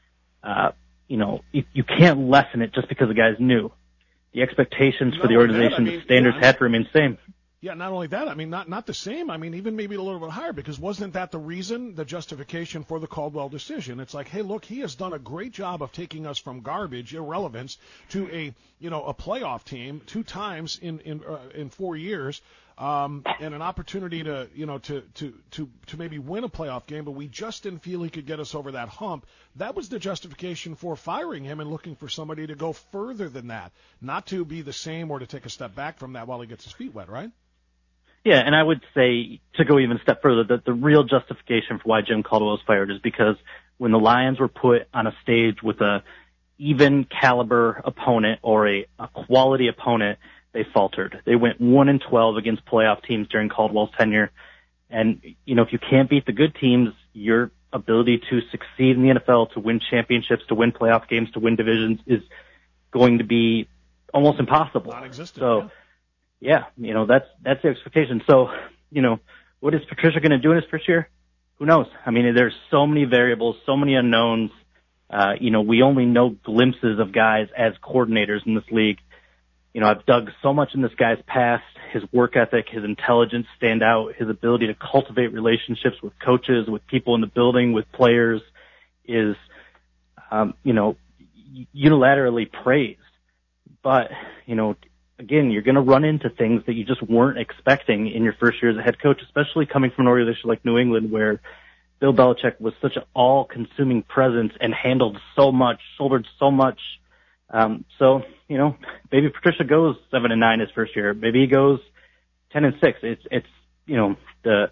uh, you know, you, you can't lessen it just because the guy's new. The expectations for the organization, the standards have to remain the same. Yeah, not only that, I mean, not not the same. I mean, even maybe a little bit higher, because wasn't that the reason, the justification for the Caldwell decision? It's like, hey, look, he has done a great job of taking us from garbage, irrelevance, to a, you know, a playoff team two times in in uh, in four years, um, and an opportunity to, you know, to to to to maybe win a playoff game, but we just didn't feel he could get us over that hump. That was the justification for firing him and looking for somebody to go further than that, not to be the same or to take a step back from that while he gets his feet wet, right? Yeah, and I would say, to go even a step further, that the real justification for why Jim Caldwell was fired is because when the Lions were put on a stage with a even caliber opponent or a, a quality opponent, they faltered. They went one and twelve against playoff teams during Caldwell's tenure. And, you know, if you can't beat the good teams, your ability to succeed in the N F L, to win championships, to win playoff games, to win divisions is going to be almost impossible. Non-existent. So, yeah, you know, that's, that's the expectation. So, you know, what is Patricia going to do in his first year? Who knows? I mean, there's so many variables, so many unknowns. Uh, you know, we only know glimpses of guys as coordinators in this league. You know, I've dug so much in this guy's past, his work ethic, his intelligence stand out, his ability to cultivate relationships with coaches, with people in the building, with players is, um, you know, unilaterally praised. But, you know, again, you're going to run into things that you just weren't expecting in your first year as a head coach, especially coming from an organization like New England where Bill Belichick was such an all-consuming presence and handled so much, shouldered so much. Um, so, you know, maybe Patricia goes seven and nine his first year. Maybe he goes ten and six. It's, it's, you know, the,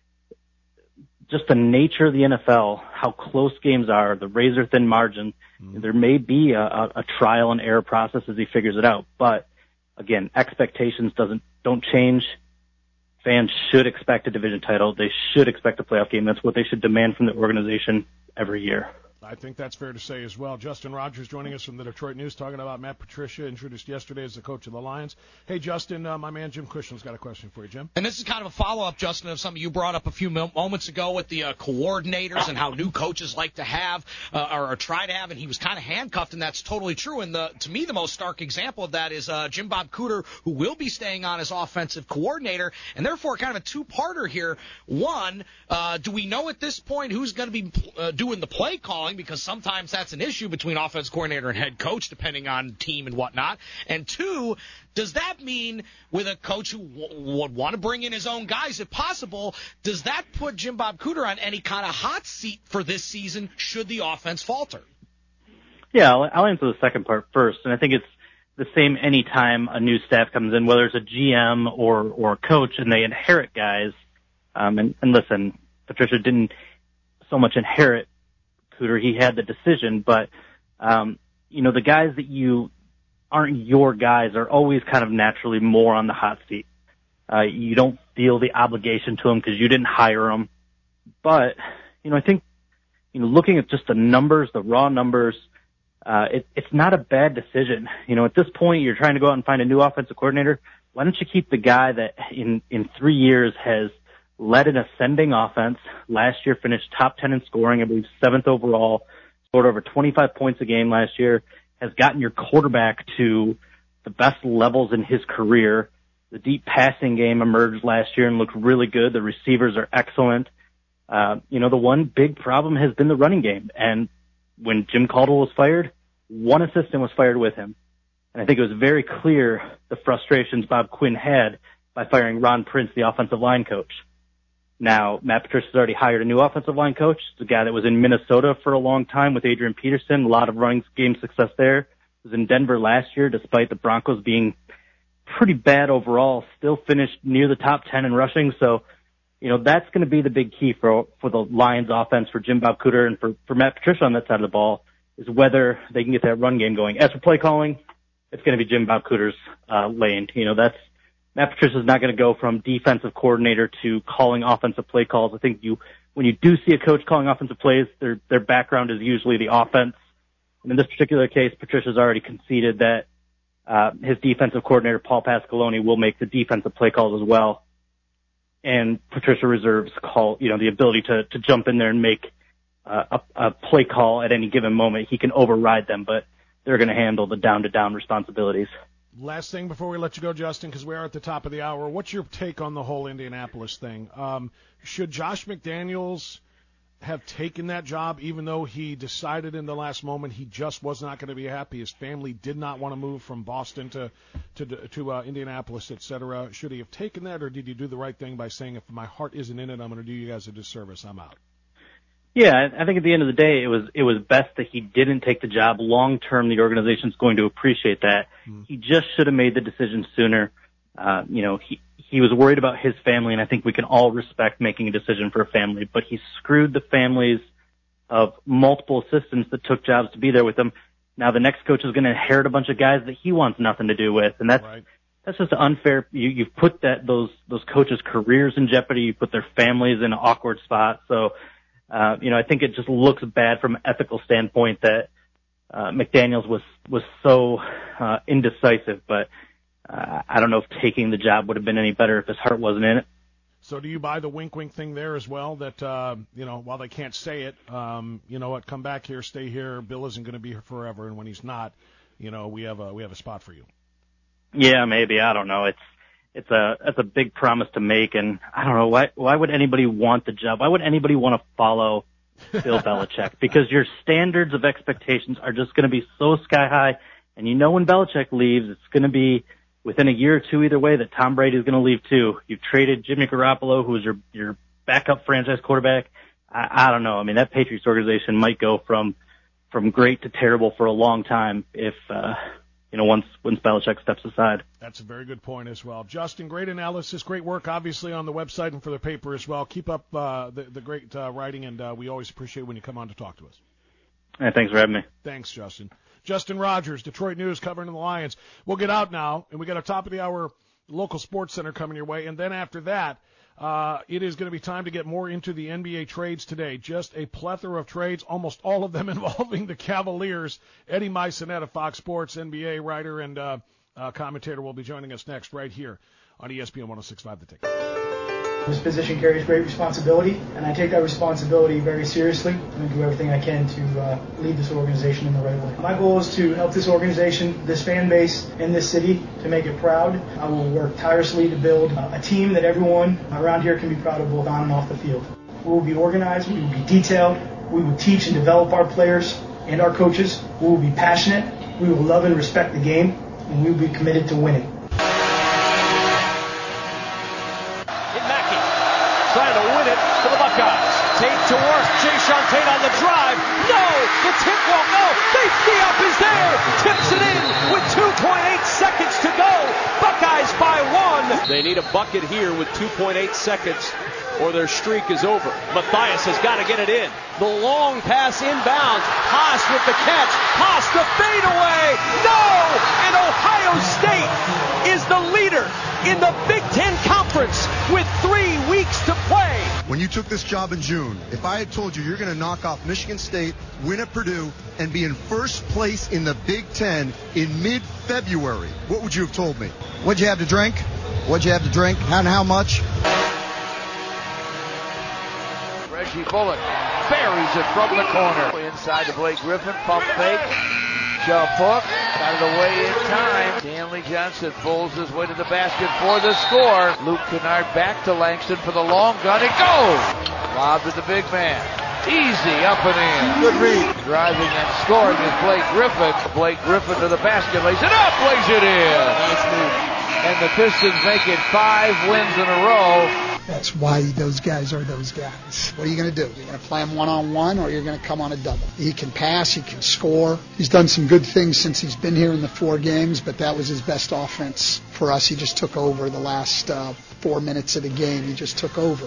just the nature of the N F L, how close games are, the razor thin margin. Mm-hmm. There may be a, a, a trial and error process as he figures it out. But again, expectations doesn't, don't change. Fans should expect a division title. They should expect a playoff game. That's what they should demand from the organization every year. I think that's fair to say as well. Justin Rogers joining us from the Detroit News, talking about Matt Patricia, introduced yesterday as the coach of the Lions. Hey, Justin, uh, my man Jim Cushman's got a question for you, Jim. And this is kind of a follow-up, Justin, of something you brought up a few moments ago with the uh, coordinators and how new coaches like to have uh, or, or try to have, and he was kind of handcuffed, and that's totally true. And the, to me, the most stark example of that is uh, Jim Bob Cooter, who will be staying on as offensive coordinator, and therefore kind of a two-parter here. One, uh, do we know at this point who's going to be uh, doing the play calling? Because sometimes that's an issue between offense coordinator and head coach, depending on team and whatnot. And two, does that mean with a coach who w- would want to bring in his own guys if possible, does that put Jim Bob Cooter on any kind of hot seat for this season should the offense falter? Yeah, I'll, I'll answer the second part first. And I think it's the same anytime a new staff comes in, whether it's a G M or, or a coach, and they inherit guys. Um, and, and listen, Patricia didn't so much inherit Cooter, he had the decision, but, um, you know, the guys that you aren't your guys are always kind of naturally more on the hot seat. Uh, you don't feel the obligation to them because you didn't hire them. But, you know, I think, you know, looking at just the numbers, the raw numbers, uh, it, it's not a bad decision. You know, at this point, you're trying to go out and find a new offensive coordinator. Why don't you keep the guy that in, in three years has led an ascending offense, last year finished top ten in scoring, I believe seventh overall, scored over twenty-five points a game last year, has gotten your quarterback to the best levels in his career. The deep passing game emerged last year and looked really good. The receivers are excellent. Uh, you know, the one big problem has been the running game. And when Jim Caldwell was fired, one assistant was fired with him. And I think it was very clear the frustrations Bob Quinn had by firing Ron Prince, the offensive line coach. Now, Matt Patricia's already hired a new offensive line coach. It's a guy that was in Minnesota for a long time with Adrian Peterson. A lot of running game success there. Was in Denver last year, despite the Broncos being pretty bad overall. Still finished near the top ten in rushing. So, you know, that's going to be the big key for for the Lions offense, for Jim Bob Cooter, and for, for Matt Patricia on that side of the ball, is whether they can get that run game going. As for play calling, it's going to be Jim Bob Cooter's uh, lane. You know, that's Matt Patricia's not going to go from defensive coordinator to calling offensive play calls. I think you, when you do see a coach calling offensive plays, their their background is usually the offense. And in this particular case, Patricia's already conceded that uh, his defensive coordinator, Paul Pasqualoni, will make the defensive play calls as well. And Patricia reserves call, you know, the ability to to jump in there and make uh, a, a play call at any given moment. He can override them, but they're going to handle the down to down responsibilities. Last thing before we let you go, Justin, because we are at the top of the hour. What's your take on the whole Indianapolis thing? Um, should Josh McDaniels have taken that job, even though he decided in the last moment he just was not going to be happy? His family did not want to move from Boston to to, to uh, Indianapolis, et cetera. Should he have taken that, or did he do the right thing by saying, if my heart isn't in it, I'm going to do you guys a disservice, I'm out? Yeah, I think at the end of the day, it was it was best that he didn't take the job. Long term, the organization's going to appreciate that. Mm. He just should have made the decision sooner. Uh, you know, he he was worried about his family, and I think we can all respect making a decision for a family. But he screwed the family's of multiple assistants that took jobs to be there with him. Now the next coach is going to inherit a bunch of guys that he wants nothing to do with, and that's right. That's just unfair. You, you've put that those those coaches' careers in jeopardy. You put their families in an awkward spot. So, uh, you know, I think it just looks bad from an ethical standpoint that uh, McDaniels was was so uh, indecisive. But uh, I don't know if taking the job would have been any better if his heart wasn't in it. So do you buy the wink-wink thing there as well, that, uh, you know, while they can't say it, um, you know what, come back here, stay here, Bill isn't going to be here forever, and when he's not, you know, we have a we have a spot for you? Yeah, maybe. I don't know. It's it's a it's a big promise to make, and I don't know, why why would anybody want the job? Why would anybody want to follow Bill Belichick? Because your standards of expectations are just going to be so sky high, and you know when Belichick leaves, it's going to be within a year or two either way that Tom Brady is going to leave too. You've traded Jimmy Garoppolo, who was your your backup franchise quarterback. I, I don't know. I mean, that Patriots organization might go from from great to terrible for a long time if uh, you know once once Belichick steps aside. That's a very good point as well, Justin. Great analysis, great work, obviously on the website and for the paper as well. Keep up uh, the the great uh, writing, and uh, we always appreciate when you come on to talk to us. Hey, thanks for having me. Thanks, Justin. Justin Rogers, Detroit News, covering the Lions. We'll get out now, and we got a top of the hour local sports center coming your way. And then after that, uh, it is going to be time to get more into the N B A trades today. Just a plethora of trades, almost all of them involving the Cavaliers. Eddie Maisonette, Fox Sports N B A writer and uh, uh, commentator, will be joining us next right here on E S P N one oh six point five The Ticket. This position carries great responsibility, and I take that responsibility very seriously. I'm going to do everything I can to uh, lead this organization in the right way. My goal is to help this organization, this fan base, and this city to make it proud. I will work tirelessly to build uh, a team that everyone around here can be proud of both on and off the field. We will be organized, we will be detailed, we will teach and develop our players and our coaches. We will be passionate, we will love and respect the game, and we will be committed to winning. Trying to win it for the Buckeyes. Tate to work. Jayshawn Tate on the drive. No! The tip won't go. Safety up is there. Tips it in with two point eight seconds to go. Buckeyes by one. They need a bucket here with two point eight seconds or their streak is over. Matthias has got to get it in. The long pass inbounds. Haas with the catch. Haas the fadeaway. No! And Ohio State is the leader in the Big Ten Conference with three weeks to play. When you took this job in June, if I had told you you're going to knock off Michigan State, win at Purdue, and be in first place in the Big Ten in mid-February, what would you have told me? What'd you have to drink? What'd you have to drink? And how much? Reggie Bullock buries it from the corner. Inside to Blake Griffin, pump fake. Jump hook, got it away in time. Stanley Johnson pulls his way to the basket for the score. Luke Kennard back to Langston for the long gun. It goes! Lobbed to the big man. Easy, up and in. Good read. Driving and scoring is Blake Griffin. Blake Griffin to the basket, lays it up, lays it in. Nice move. And the Pistons make it five wins in a row. That's why those guys are those guys. What are you going to do? You're going to play him one-on-one, or you're going to come on a double. He can pass. He can score. He's done some good things since he's been here in the four games, but that was his best offense for us. He just took over the last uh, four minutes of the game. He just took over.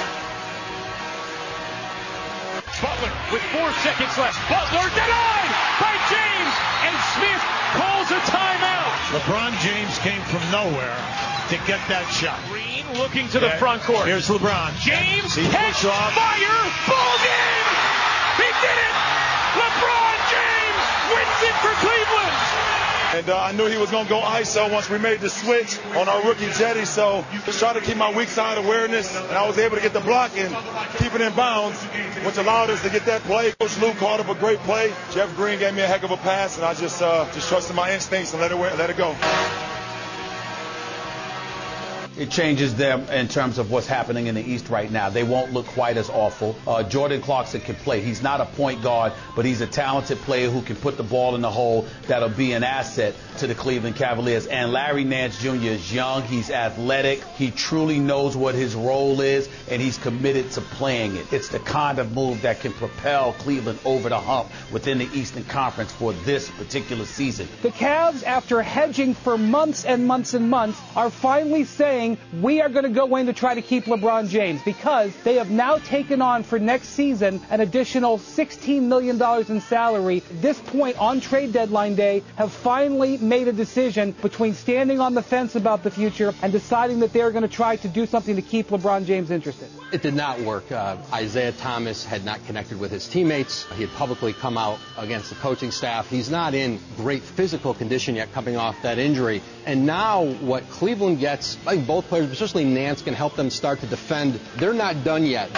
Butler with four seconds left. Butler denied by James, and Smith calls a timeout. LeBron James came from nowhere to get that shot. Green looking to the yeah. front court. Here's LeBron. James, catch, fire, ball game! He did it! LeBron James wins it for Cleveland! And uh, I knew he was going to go I S O once we made the switch on our rookie Jetty, so just trying to keep my weak side awareness, and I was able to get the block and keep it in bounds, which allowed us to get that play. Coach Lou called up a great play. Jeff Green gave me a heck of a pass, and I just uh, just trusted my instincts and let it let it go. It changes them in terms of what's happening in the East right now. They won't look quite as awful. Uh, Jordan Clarkson can play. He's not a point guard, but he's a talented player who can put the ball in the hole. That'll be an asset to the Cleveland Cavaliers. And Larry Nance Junior is young. He's athletic. He truly knows what his role is, and he's committed to playing it. It's the kind of move that can propel Cleveland over the hump within the Eastern Conference for this particular season. The Cavs, after hedging for months and months and months, are finally saying saying we are going to go in to try to keep LeBron James because they have now taken on for next season an additional sixteen million dollars in salary. At this point on trade deadline day, have finally made a decision between standing on the fence about the future and deciding that they're going to try to do something to keep LeBron James interested. It did not work. Uh, Isaiah Thomas had not connected with his teammates. He had publicly come out against the coaching staff. He's not in great physical condition yet coming off that injury. And now what Cleveland gets, I think both players, especially Nance, can help them start to defend. They're not done yet.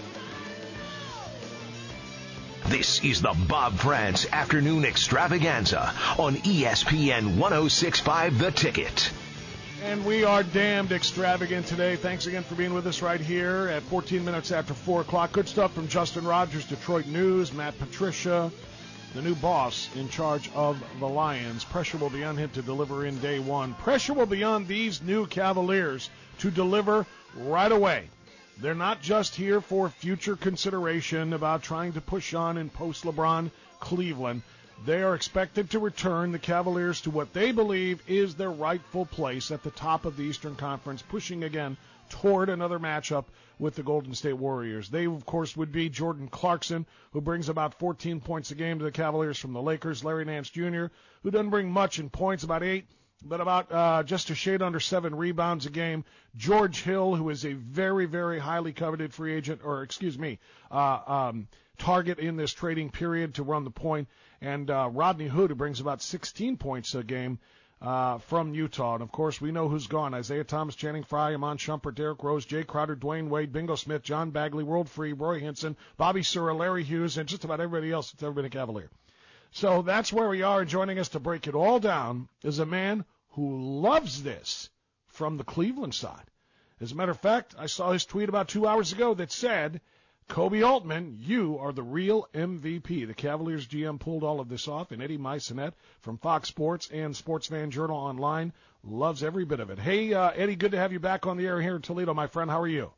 This is the Bob France Afternoon Extravaganza on E S P N one oh six point five The Ticket. And we are damned extravagant today. Thanks again for being with us right here at fourteen minutes after four o'clock. Good stuff from Justin Rogers, Detroit News, Matt Patricia, the new boss in charge of the Lions. Pressure will be on him to deliver in day one. Pressure will be on these new Cavaliers to deliver right away. They're not just here for future consideration about trying to push on in post-LeBron Cleveland. They are expected to return the Cavaliers to what they believe is their rightful place at the top of the Eastern Conference, pushing again toward another matchup with the Golden State Warriors. They, of course, would be Jordan Clarkson, who brings about fourteen points a game to the Cavaliers from the Lakers. Larry Nance Junior, who doesn't bring much in points, about eight, but about uh, just a shade under seven rebounds a game. George Hill, who is a very, very highly coveted free agent, or excuse me, uh, um, target in this trading period to run the point. And uh, Rodney Hood, who brings about sixteen points a game uh, from Utah. And, of course, we know who's gone. Isaiah Thomas, Channing Frye, Iman Shumpert, Derrick Rose, Jay Crowder, Dwayne Wade, Bingo Smith, John Bagley, World Free, Roy Hinson, Bobby Sura, Larry Hughes, and just about everybody else that's ever been a Cavalier. So that's where we are. Joining us to break it all down is a man who loves this from the Cleveland side. As a matter of fact, I saw his tweet about two hours ago that said, Kobe Altman, you are the real M V P. The Cavaliers G M pulled all of this off, and Eddie Maisonet from Fox Sports and Sports Fan Journal Online loves every bit of it. Hey, uh, Eddie, good to have you back on the air here in Toledo, my friend. How are you?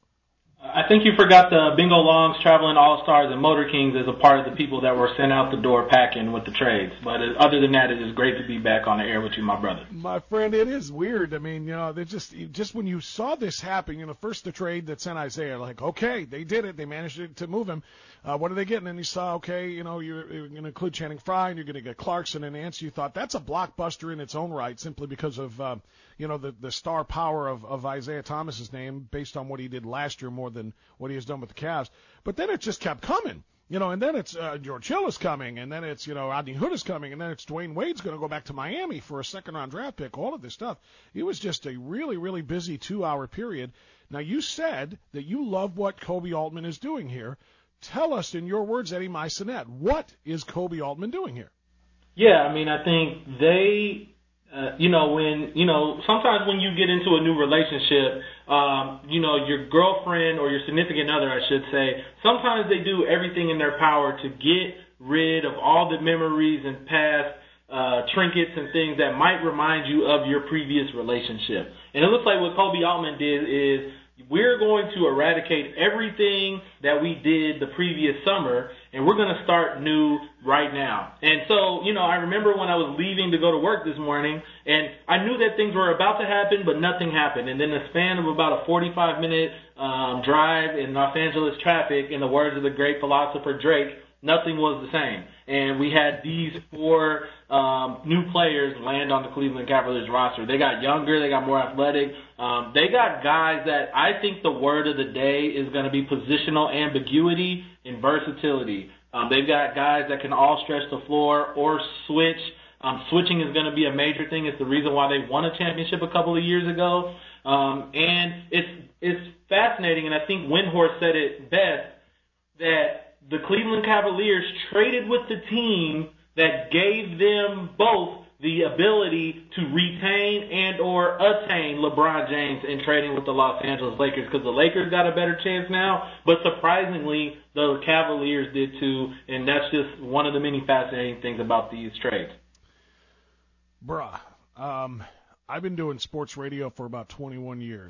I think you forgot the Bingo Longs, Traveling All-Stars, and Motor Kings as a part of the people that were sent out the door packing with the trades. But other than that, it is great to be back on the air with you, my brother. My friend, it is weird. I mean, you know, they just just when you saw this happen, you know, first the trade that sent Isaiah, like, okay, they did it. They managed to move him. Uh, what are they getting? And you saw, okay, you know, you're, you're going to include Channing Frye, and you're going to get Clarkson and Nance. You thought that's a blockbuster in its own right, simply because of, uh, you know, the, the star power of, of Isaiah Thomas's name based on what he did last year more than what he has done with the Cavs. But then it just kept coming, you know, and then it's uh, George Hill is coming, and then it's, you know, Rodney Hood is coming, and then it's Dwayne Wade's going to go back to Miami for a second-round draft pick, all of this stuff. It was just a really, really busy two-hour period. Now, you said that you love what Kobe Altman is doing here. Tell us, in your words, Eddie Maisonet, what is Kobe Altman doing here? Yeah, I mean, I think they, uh, you know, when, you know, sometimes when you get into a new relationship, um, you know, your girlfriend or your significant other, I should say, sometimes they do everything in their power to get rid of all the memories and past uh, trinkets and things that might remind you of your previous relationship. And it looks like what Kobe Altman did is, we're going to eradicate everything that we did the previous summer, and we're going to start new right now. And so, you know, I remember when I was leaving to go to work this morning, and I knew that things were about to happen, but nothing happened. And then the span of about a forty-five minute um, drive in Los Angeles traffic, in the words of the great philosopher Drake, nothing was the same. And we had these four um, new players land on the Cleveland Cavaliers roster. They got younger. They got more athletic. Um, they got guys that I think the word of the day is going to be positional ambiguity and versatility. Um, they've got guys that can all stretch the floor or switch. Um, switching is going to be a major thing. It's the reason why they won a championship a couple of years ago. Um, and it's it's fascinating, and I think Windhorst said it best, that the Cleveland Cavaliers traded with the team that gave them both the ability to retain and or attain LeBron James in trading with the Los Angeles Lakers, because the Lakers got a better chance now, but surprisingly, the Cavaliers did too, and that's just one of the many fascinating things about these trades. Bruh, um, I've been doing sports radio for about twenty-one years,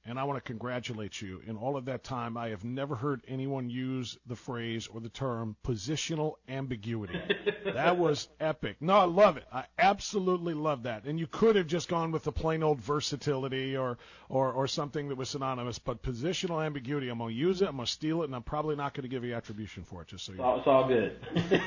and I want to congratulate you. In all of that time, I have never heard anyone use the phrase or the term positional ambiguity. That was epic. No, I love it. I absolutely love that. And you could have just gone with the plain old versatility or, or, or something that was synonymous, but positional ambiguity, I'm going to use it, I'm going to steal it, and I'm probably not going to give you attribution for it, just so you know. It's all good.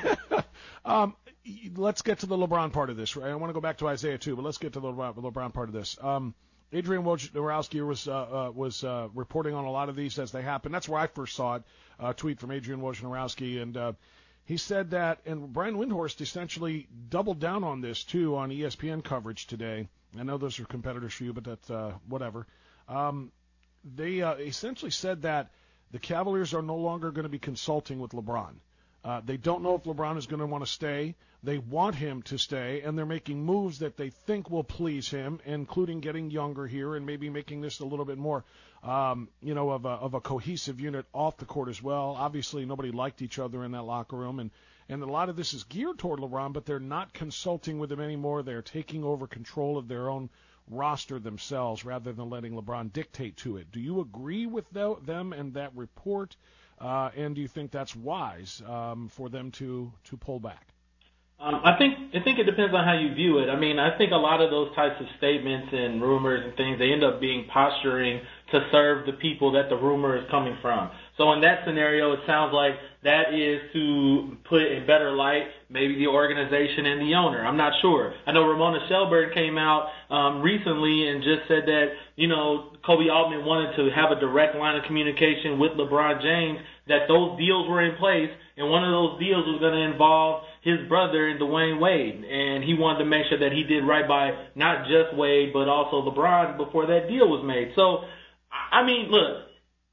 um, let's get to the LeBron part of this. Right? I want to go back to Isaiah, too, but let's get to the LeBron part of this. Um, Adrian Wojnarowski was uh, uh, was uh, reporting on a lot of these as they happen. That's where I first saw it, a tweet from Adrian Wojnarowski, and uh, he said that, and Brian Windhorst essentially doubled down on this, too, on E S P N coverage today. I know those are competitors for you, but that's uh, whatever. Um, they uh, essentially said that the Cavaliers are no longer going to be consulting with LeBron. Uh, they don't know if LeBron is going to want to stay. They want him to stay, and they're making moves that they think will please him, including getting younger here and maybe making this a little bit more, um, you know, of a, of a cohesive unit off the court as well. Obviously, nobody liked each other in that locker room, and, and a lot of this is geared toward LeBron, but they're not consulting with him anymore. They're taking over control of their own roster themselves rather than letting LeBron dictate to it. Do you agree with the, them and that report? Uh, and do you think that's wise um, for them to, to pull back? Um, I think I think it depends on how you view it. I mean, I think a lot of those types of statements and rumors and things, they end up being posturing to serve the people that the rumor is coming from. So in that scenario, it sounds like that is to put in better light maybe the organization and the owner. I'm not sure. I know Ramona Shelburne came out um, recently and just said that, you know, Kobe Altman wanted to have a direct line of communication with LeBron James, that those deals were in place, and one of those deals was going to involve his brother and Dwayne Wade, and he wanted to make sure that he did right by not just Wade but also LeBron before that deal was made. So, I mean, look,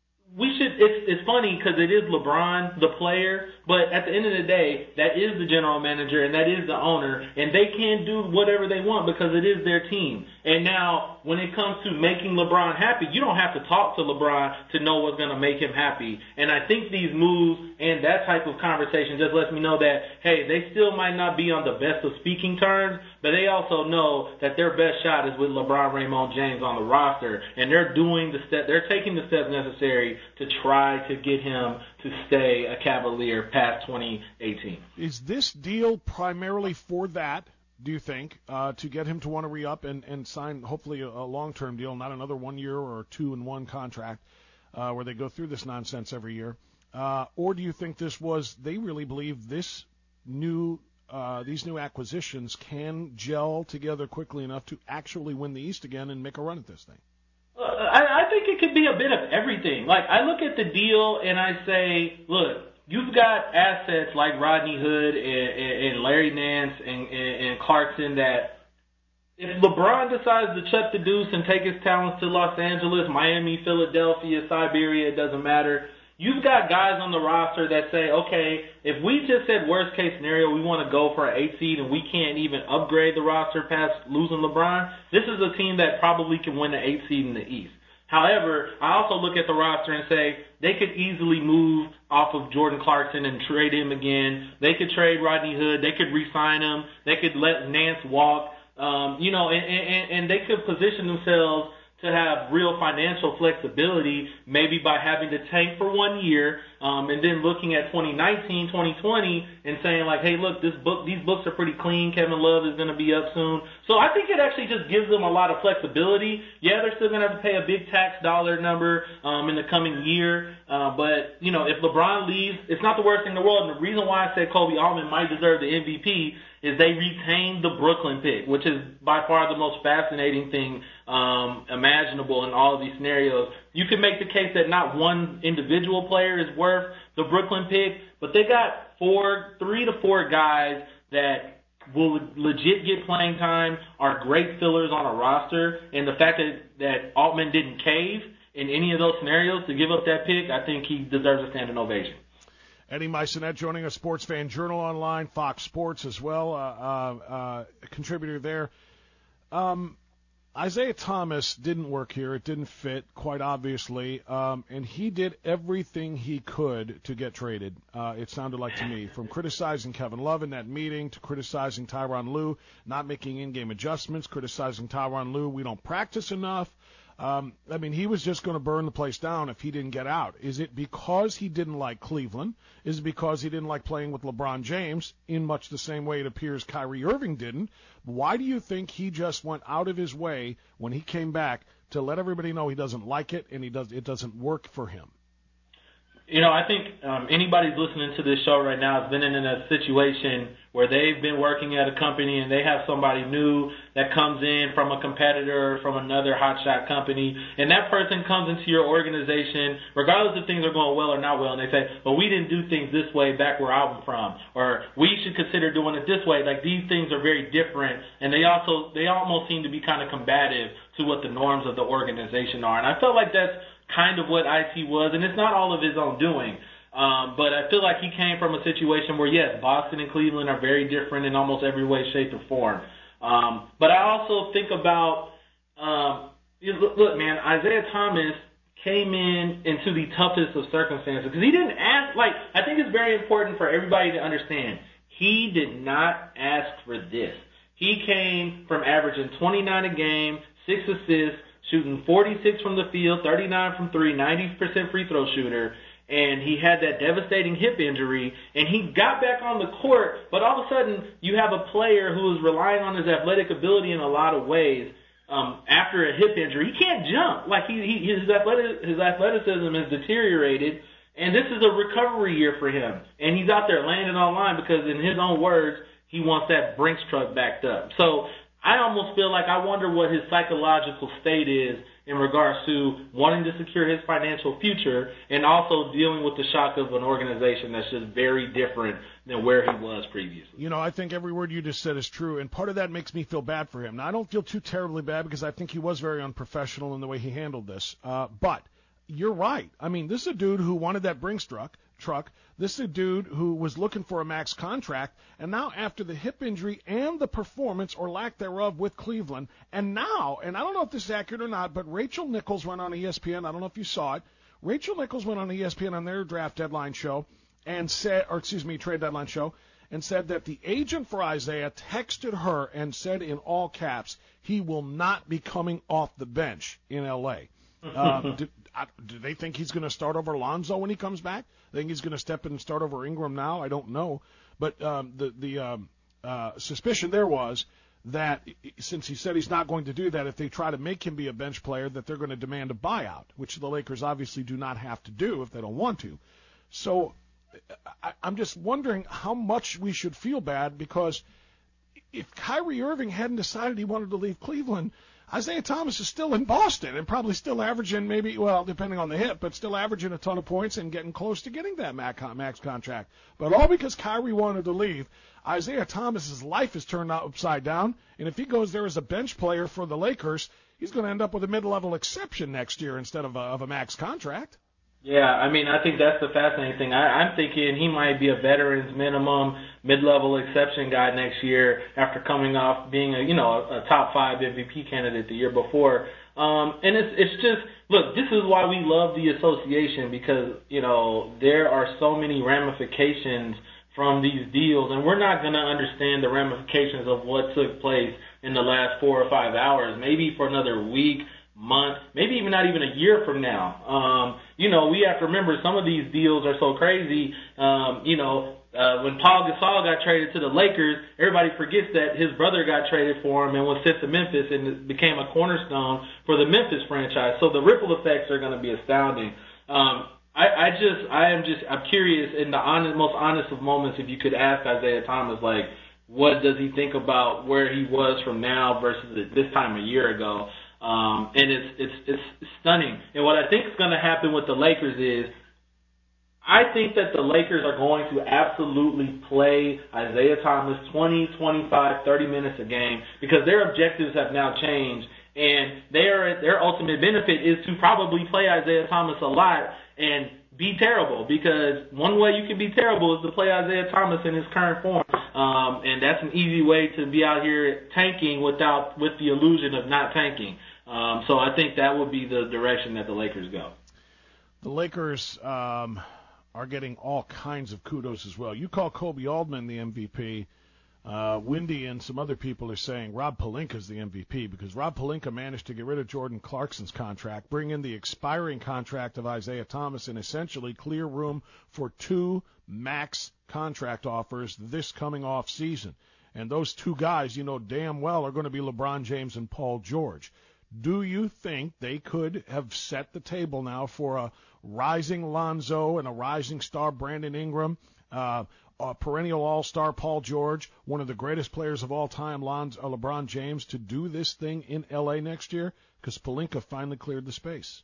we should. It's it's funny because it is LeBron, the player, but at the end of the day, that is the general manager and that is the owner, and they can do whatever they want because it is their team. And now, when it comes to making LeBron happy, you don't have to talk to LeBron to know what's going to make him happy. And I think these moves and that type of conversation just lets me know that, hey, they still might not be on the best of speaking terms, but they also know that their best shot is with LeBron Raymond James on the roster, and they're doing the step, they're taking the steps necessary to try to get him to stay a Cavalier past twenty eighteen. Is this deal primarily for that, do you think, uh, to get him to want to re-up and, and sign hopefully a, a long-term deal, not another one-year or two-and-one contract uh, where they go through this nonsense every year? Uh, or do you think this was, they really believe this new uh, these new acquisitions can gel together quickly enough to actually win the East again and make a run at this thing? Uh, I, I think it could be a bit of everything. Like, I look at the deal and I say, look, you've got assets like Rodney Hood and, and, and Larry Nance and, and, and Clarkson that if LeBron decides to chuck the deuce and take his talents to Los Angeles, Miami, Philadelphia, Siberia, it doesn't matter. You've got guys on the roster that say, okay, if we just said worst case scenario, we want to go for an eight seed and we can't even upgrade the roster past losing LeBron, this is a team that probably can win the eight seed in the East. However, I also look at the roster and say they could easily move off of Jordan Clarkson and trade him again. They could trade Rodney Hood. They could re-sign him. They could let Nance walk. Um, you know, and, and, and they could position themselves to have real financial flexibility, maybe by having to tank for one year, um, and then looking at twenty nineteen, twenty twenty, and saying like, hey, look, this book, these books are pretty clean. Kevin Love is going to be up soon. So I think it actually just gives them a lot of flexibility. Yeah, they're still going to have to pay a big tax dollar number um, in the coming year, uh, but you know, if LeBron leaves, it's not the worst thing in the world. And the reason why I said Kobe Altman might deserve the M V P is they retained the Brooklyn pick, which is by far the most fascinating thing um, imaginable in all of these scenarios. You can make the case that not one individual player is worth the Brooklyn pick, but they got four, three to four guys that will legit get playing time, are great fillers on a roster, and the fact that, that Altman didn't cave in any of those scenarios to give up that pick, I think he deserves a standing ovation. Eddie Maisonet joining us, Sports Fan Journal Online, Fox Sports as well, uh, uh, uh, a contributor there. Um, Isaiah Thomas didn't work here. It didn't fit, quite obviously, um, and he did everything he could to get traded, uh, it sounded like to me, from criticizing Kevin Love in that meeting to criticizing Tyronn Lue, not making in-game adjustments, criticizing Tyronn Lue, we don't practice enough. Um, I mean, he was just going to burn the place down if he didn't get out. Is it because he didn't like Cleveland? Is it because he didn't like playing with LeBron James in much the same way it appears Kyrie Irving didn't? Why do you think he just went out of his way when he came back to let everybody know he doesn't like it and he does it doesn't work for him? You know, I think um, anybody who's listening to this show right now has been in a situation where they've been working at a company and they have somebody new that comes in from a competitor, from another hotshot company, and that person comes into your organization, regardless if things are going well or not well, and they say, well, we didn't do things this way back where I'm from, or we should consider doing it this way. Like, these things are very different, and they also they almost seem to be kind of combative to what the norms of the organization are. And I felt like that's kind of what I T was, and it's not all of his own doing. Um, but I feel like he came from a situation where, yes, Boston and Cleveland are very different in almost every way, shape, or form. Um, but I also think about, um, you know, look, look, man, Isaiah Thomas came in into the toughest of circumstances because he didn't ask, like, I think it's very important for everybody to understand, he did not ask for this. He came from averaging twenty-nine a game, six assists, shooting forty-six from the field, thirty-nine from three, ninety percent free throw shooter, and he had that devastating hip injury, and he got back on the court, but all of a sudden you have a player who is relying on his athletic ability in a lot of ways um, after a hip injury. He can't jump. Like, he, he his, athletic, his athleticism has deteriorated, and this is a recovery year for him, and he's out there laying it on line because, in his own words, he wants that Brinks truck backed up. So I almost feel like I wonder what his psychological state is in regards to wanting to secure his financial future and also dealing with the shock of an organization that's just very different than where he was previously. You know, I think every word you just said is true, and part of that makes me feel bad for him. Now, I don't feel too terribly bad because I think he was very unprofessional in the way he handled this. Uh, but you're right. I mean, this is a dude who wanted that Brinks truck. truck. This is a dude who was looking for a max contract, and now after the hip injury and the performance or lack thereof with Cleveland, and now, and I don't know if this is accurate or not, but Rachel Nichols went on E S P N. I don't know if you saw it. Rachel Nichols went on E S P N on their draft deadline show and said, or excuse me, trade deadline show, and said that the agent for Isaiah texted her and said in all caps, he will not be coming off the bench in L A. Um, do, uh, do they think he's going to start over Lonzo when he comes back? They think he's going to step in and start over Ingram now? I don't know. But um, the, the um, uh, suspicion there was that since he said he's not going to do that, if they try to make him be a bench player, that they're going to demand a buyout, which the Lakers obviously do not have to do if they don't want to. So I, I'm just wondering how much we should feel bad, because if Kyrie Irving hadn't decided he wanted to leave Cleveland, Isaiah Thomas is still in Boston and probably still averaging maybe, well, depending on the hit, but still averaging a ton of points and getting close to getting that max contract. But all because Kyrie wanted to leave, Isaiah Thomas's life is turned upside down, and if he goes there as a bench player for the Lakers, he's going to end up with a mid-level exception next year instead of a, of a max contract. Yeah, I mean, I think that's the fascinating thing. I, I'm thinking he might be a veteran's minimum, mid-level exception guy next year after coming off being a, you know, a, a top five M V P candidate the year before. Um, and it's it's just, look, this is why we love the association, because, you know, there are so many ramifications from these deals, and we're not going to understand the ramifications of what took place in the last four or five hours, maybe for another week, month, maybe even not even a year from now. Um, you know, we have to remember some of these deals are so crazy. Um, you know, uh, when Paul Gasol got traded to the Lakers, everybody forgets that his brother got traded for him and was sent to Memphis and became a cornerstone for the Memphis franchise. So the ripple effects are going to be astounding. Um, I, I just, I am just, I'm curious in the honest, most honest of moments, if you could ask Isaiah Thomas, like, what does he think about where he was from now versus this time a year ago? Um, and it's, it's, it's stunning. And what I think is going to happen with the Lakers is, I think that the Lakers are going to absolutely play Isaiah Thomas twenty, twenty-five, thirty minutes a game, because their objectives have now changed, and their, their ultimate benefit is to probably play Isaiah Thomas a lot and be terrible, because one way you can be terrible is to play Isaiah Thomas in his current form. Um, and that's an easy way to be out here tanking without, with the illusion of not tanking. Um, so I think that would be the direction that the Lakers go. The Lakers um, are getting all kinds of kudos as well. You call Kobe Altman the M V P. Uh, Wendy and some other people are saying Rob Pelinka's the M V P because Rob Pelinka managed to get rid of Jordan Clarkson's contract, bring in the expiring contract of Isaiah Thomas, and essentially clear room for two max contract offers this coming off season. And those two guys, you know damn well, are going to be LeBron James and Paul George. Do you think they could have set the table now for a rising Lonzo and a rising star Brandon Ingram, uh, a perennial all-star Paul George, one of the greatest players of all time, Lonzo, uh, LeBron James, to do this thing in L A next year? Because Pelinka finally cleared the space.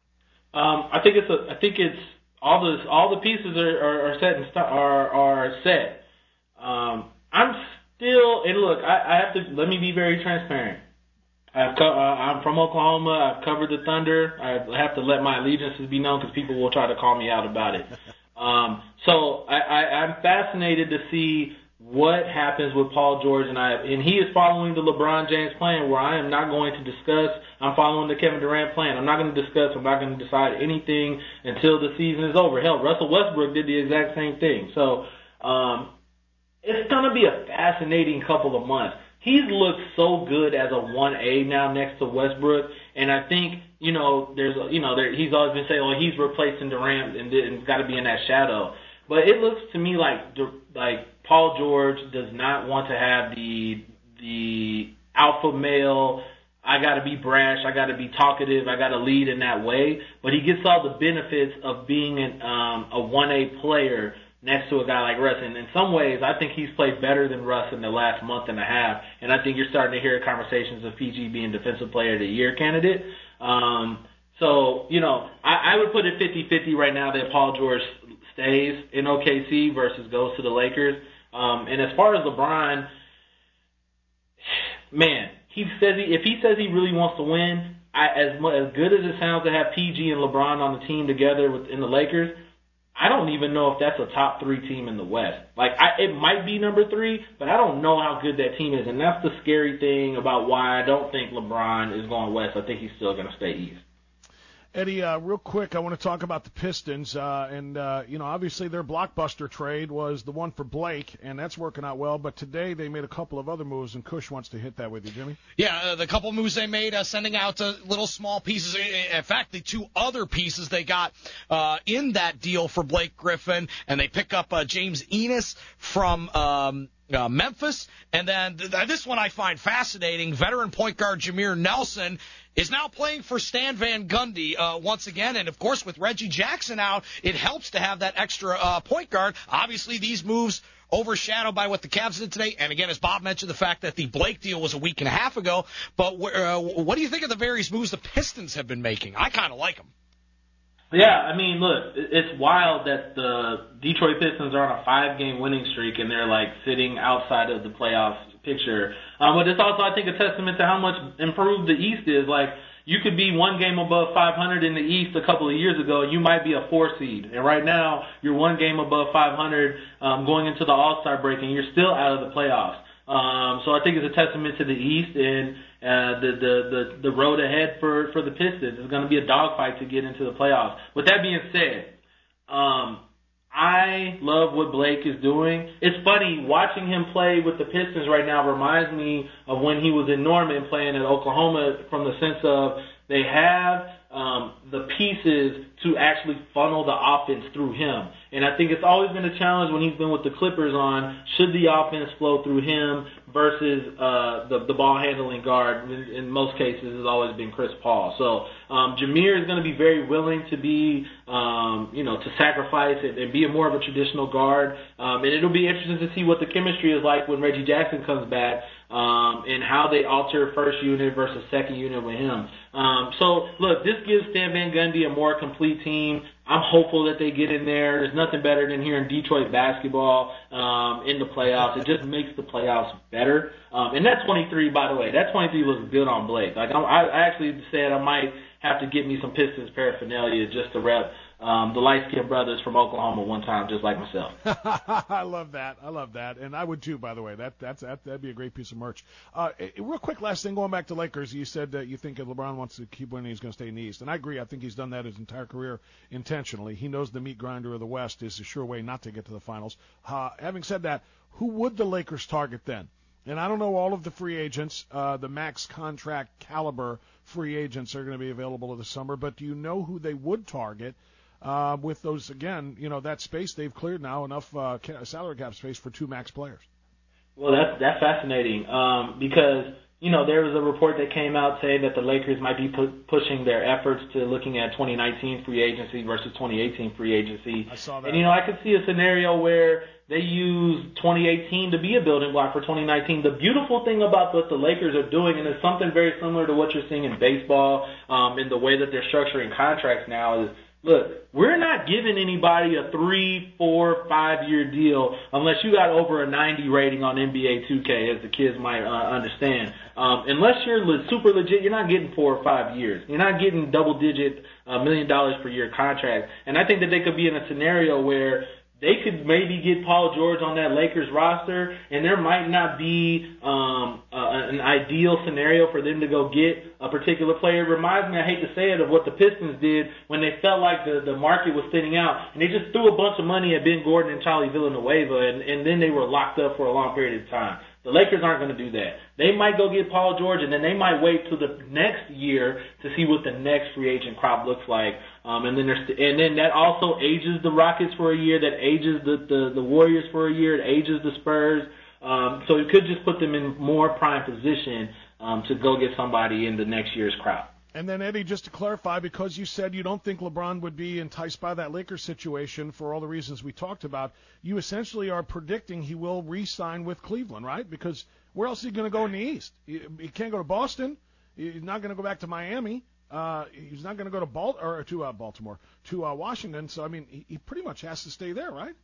Um, I think it's a, I think it's all the all the pieces are, are, are set and st- are are set. Um, I'm still and look, I, I have to let me be very transparent. I've co- uh, I'm from Oklahoma. I've covered the Thunder. I have to let my allegiances be known because people will try to call me out about it. Um, so I, I, I'm fascinated to see what happens with Paul George, and I and he is following the LeBron James plan, where I am not going to discuss. I'm following the Kevin Durant plan. I'm not going to discuss. I'm not going to decide anything until the season is over. Hell, Russell Westbrook did the exact same thing. So um, it's going to be a fascinating couple of months. He's looked so good as a one A now next to Westbrook, and I think, you know, there's, a, you know, there, he's always been saying, well, he's replacing Durant and, and got to be in that shadow. But it looks to me like like Paul George does not want to have the the alpha male, I got to be brash, I got to be talkative, I got to lead in that way. But he gets all the benefits of being an, um, a one A player next to a guy like Russ. And in some ways, I think he's played better than Russ in the last month and a half. And I think you're starting to hear conversations of P G being Defensive Player of the Year candidate. Um, so, you know, I, I would put it fifty-fifty right now that Paul George stays in O K C versus goes to the Lakers. Um, and as far as LeBron, man, he says he, if he says he really wants to win, I, as as good as it sounds to have P G and LeBron on the team together with, in the Lakers, I don't even know if that's a top three team in the West. Like, I, it might be number three, but I don't know how good that team is. And that's the scary thing about why I don't think LeBron is going west. I think he's still going to stay east. Eddie, uh, real quick, I want to talk about the Pistons. Uh, and, uh, you know, obviously their blockbuster trade was the one for Blake, and that's working out well. But today they made a couple of other moves, and Kush wants to hit that with you, Jimmy. Yeah, uh, the couple moves they made, uh, sending out uh, little small pieces. In fact, the two other pieces they got uh, in that deal for Blake Griffin, and they pick up uh, James Ennis from um, uh, Memphis. And then th- this one I find fascinating. Veteran point guard Jameer Nelson is now playing for Stan Van Gundy uh, once again. And, of course, with Reggie Jackson out, it helps to have that extra uh, point guard. Obviously, these moves overshadowed by what the Cavs did today. And, again, as Bob mentioned, the fact that the Blake deal was a week and a half ago. But uh, what do you think of the various moves the Pistons have been making? I kind of like them. Yeah, I mean, look, it's wild that the Detroit Pistons are on a five-game winning streak and they're, like, sitting outside of the playoff picture. Um, but it's also, I think, a testament to how much improved the East is. Like, you could be one game above five hundred in the East a couple of years ago, and you might be a four seed. And right now, you're one game above five hundred um, going into the All-Star break, and you're still out of the playoffs. Um, so I think it's a testament to the East, and uh, the, the, the, the road ahead for, for the Pistons is going to be a dogfight to get into the playoffs. With that being said, um, I love what Blake is doing. It's funny, watching him play with the Pistons right now reminds me of when he was in Norman playing at Oklahoma, from the sense of they have um, the pieces to actually funnel the offense through him. And I think it's always been a challenge when he's been with the Clippers on should the offense flow through him versus uh, the, the ball handling guard. In, in most cases, it's always been Chris Paul. So um, Jameer is going to be very willing to be, um, you know, to sacrifice and, and be a more of a traditional guard. Um, and it'll be interesting to see what the chemistry is like when Reggie Jackson comes back. Um, and how they alter first unit versus second unit with him. Um, so, look, this gives Stan Van Gundy a more complete team. I'm hopeful that they get in there. There's nothing better than hearing Detroit basketball um, in the playoffs. It just makes the playoffs better. Um, and that twenty-three, by the way, that twenty-three looks good on Blake. Like I, I actually said I might have to get me some Pistons paraphernalia just to rep um, the light-skinned brothers from Oklahoma one time, just like myself. I love that. I love that. And I would too, by the way. That that's that, that'd be a great piece of merch. Uh, real quick, last thing, going back to Lakers, you said that you think if LeBron wants to keep winning, he's going to stay in the East. And I agree. I think he's done that his entire career intentionally. He knows the meat grinder of the West is a sure way not to get to the finals. Uh, having said that, who would the Lakers target then? And I don't know all of the free agents, uh, the max contract caliber free agents are going to be available this summer, but do you know who they would target uh, with those, again, you know, that space they've cleared now, enough uh, salary cap space for two max players? Well, that's, that's fascinating um, because, you know, there was a report that came out saying that the Lakers might be pu- pushing their efforts to looking at twenty nineteen free agency versus twenty eighteen free agency. I saw that. And, you know, I could see a scenario where they use twenty eighteen to be a building block for twenty nineteen. The beautiful thing about what the Lakers are doing, and it's something very similar to what you're seeing in baseball, um, in the way that they're structuring contracts now, is, look, we're not giving anybody a three, four, five-year deal unless you got over a ninety rating on N B A two K, as the kids might uh, understand. Um, unless you're le- super legit, you're not getting four or five years. You're not getting double-digit uh, million dollars per year contract. And I think that they could be in a scenario where they could maybe get Paul George on that Lakers roster, and there might not be um, uh, an ideal scenario for them to go get a particular player. It reminds me, I hate to say it, of what the Pistons did when they felt like the, the market was thinning out, and they just threw a bunch of money at Ben Gordon and Charlie Villanueva, and, and then they were locked up for a long period of time. The Lakers aren't going to do that. They might go get Paul George, and then they might wait till the next year to see what the next free agent crop looks like. Um, and then there's, and then that also ages the Rockets for a year, that ages the, the, the Warriors for a year, it ages the Spurs. Um, so it could just put them in more prime position um, to go get somebody in the next year's crop. And then, Eddie, just to clarify, because you said you don't think LeBron would be enticed by that Lakers situation for all the reasons we talked about, you essentially are predicting he will re-sign with Cleveland, right? Because where else is he going to go in the East? He, he can't go to Boston. He's not going to go back to Miami. Uh, he's not going to go to Bal- or to uh, Baltimore, to uh, Washington. So, I mean, he, he pretty much has to stay there, right?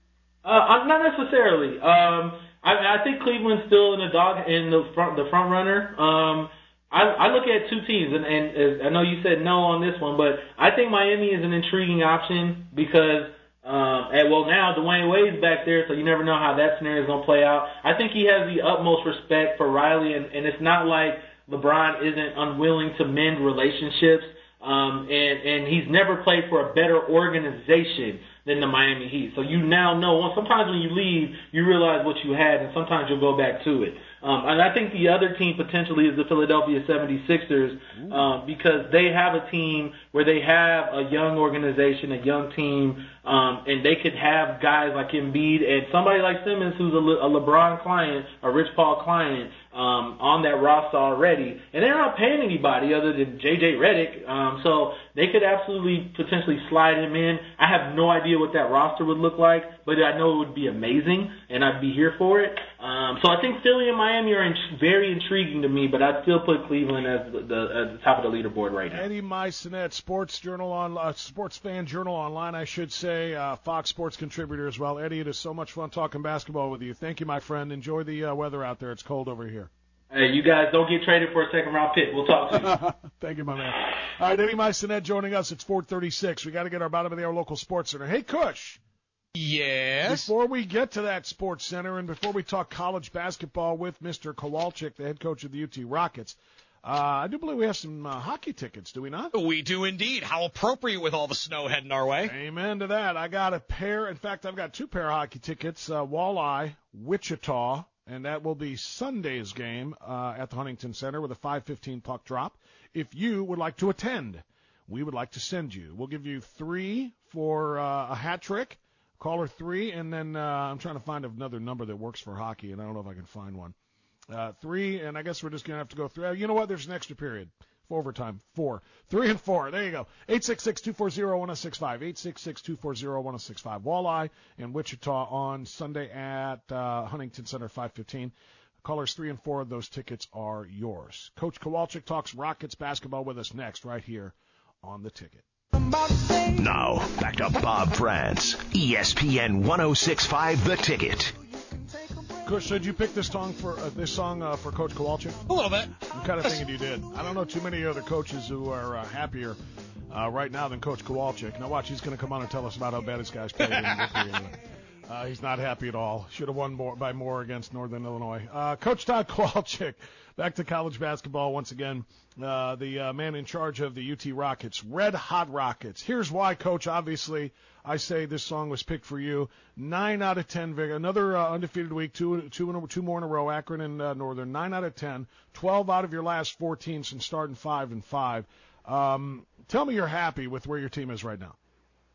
Uh, not necessarily. Um, I, I think Cleveland's still in the dog in the front, the front runner. Um, I, I look at two teams, and, and uh, I know you said no on this one, but I think Miami is an intriguing option because, um, and well, now Dwayne Wade's back there, so you never know how that scenario is going to play out. I think he has the utmost respect for Riley, and, and it's not like LeBron isn't unwilling to mend relationships, um, and, and he's never played for a better organization than the Miami Heat. So you now know, well, sometimes when you leave, you realize what you had, and sometimes you'll go back to it. Um, and I think the other team potentially is the Philadelphia seventy-sixers um, because they have a team where they have a young organization, a young team, um, and they could have guys like Embiid and somebody like Simmons, who's a, Le- a LeBron client, a Rich Paul client, um, on that roster already. And they're not paying anybody other than J J Redick, um, so they could absolutely potentially slide him in. I have no idea what that roster would look like, but I know it would be amazing, and I'd be here for it. Um, so I think Philly and Miami are in, very intriguing to me, but I'd still put Cleveland as the, the, at the top of the leaderboard right now. Eddie Maisonet, Sports Journal on uh, Sports Fan Journal Online, I should say, uh, Fox Sports contributor as well. Eddie, it is so much fun talking basketball with you. Thank you, my friend. Enjoy the uh, weather out there. It's cold over here. Hey, you guys don't get traded for a second-round pick. We'll talk to you. Thank you, my man. All right, Eddie Maisonet joining us. It's four thirty-six. We got to get our bottom of the hour local sports center. Hey, Kush. Yes? Before we get to that sports center and before we talk college basketball with Mister Kowalczyk, the head coach of the U T Rockets, uh, I do believe we have some uh, hockey tickets, do we not? We do indeed. How appropriate with all the snow heading our way. Amen to that. I got a pair. In fact, I've got two pair of hockey tickets, uh, Walleye, Wichita, and that will be Sunday's game uh, at the Huntington Center with a five fifteen puck drop. If you would like to attend, we would like to send you. We'll give you three for uh, a hat trick. Caller three, and then uh, I'm trying to find another number that works for hockey, and I don't know if I can find one. Uh, three, and I guess we're just going to have to go through. You know what? There's an extra period. For overtime. Four. Three and four. There you go. eight six six, two four zero, one zero six five. eight six six, two four zero, one zero six five. Walleye and Wichita on Sunday at uh, Huntington Center, five fifteen. Callers three and four of those tickets are yours. Coach Kowalczyk talks Rockets basketball with us next right here on The Ticket. Now, back to Bob France, E S P N one oh six point five The Ticket. Kush, did you pick this song for uh, this song uh, for Coach Kowalczyk? A little bit. I'm kind of thinking you did. I don't know too many other coaches who are uh, happier uh, right now than Coach Kowalczyk. Now watch, he's going to come on and tell us about how bad his guys played. in uh, he's not happy at all. Should have won more by more against Northern Illinois. Uh, Coach Todd Kowalczyk, back to college basketball once again. Uh, the uh, man in charge of the U T Rockets, Red Hot Rockets. Here's why, Coach. Obviously, I say this song was picked for you. Nine out of ten. Another uh, undefeated week. Two, two, in a, two more in a row. Akron and uh, Northern. Nine out of ten. Twelve out of your last fourteen since starting five and five. Um, tell me you're happy with where your team is right now.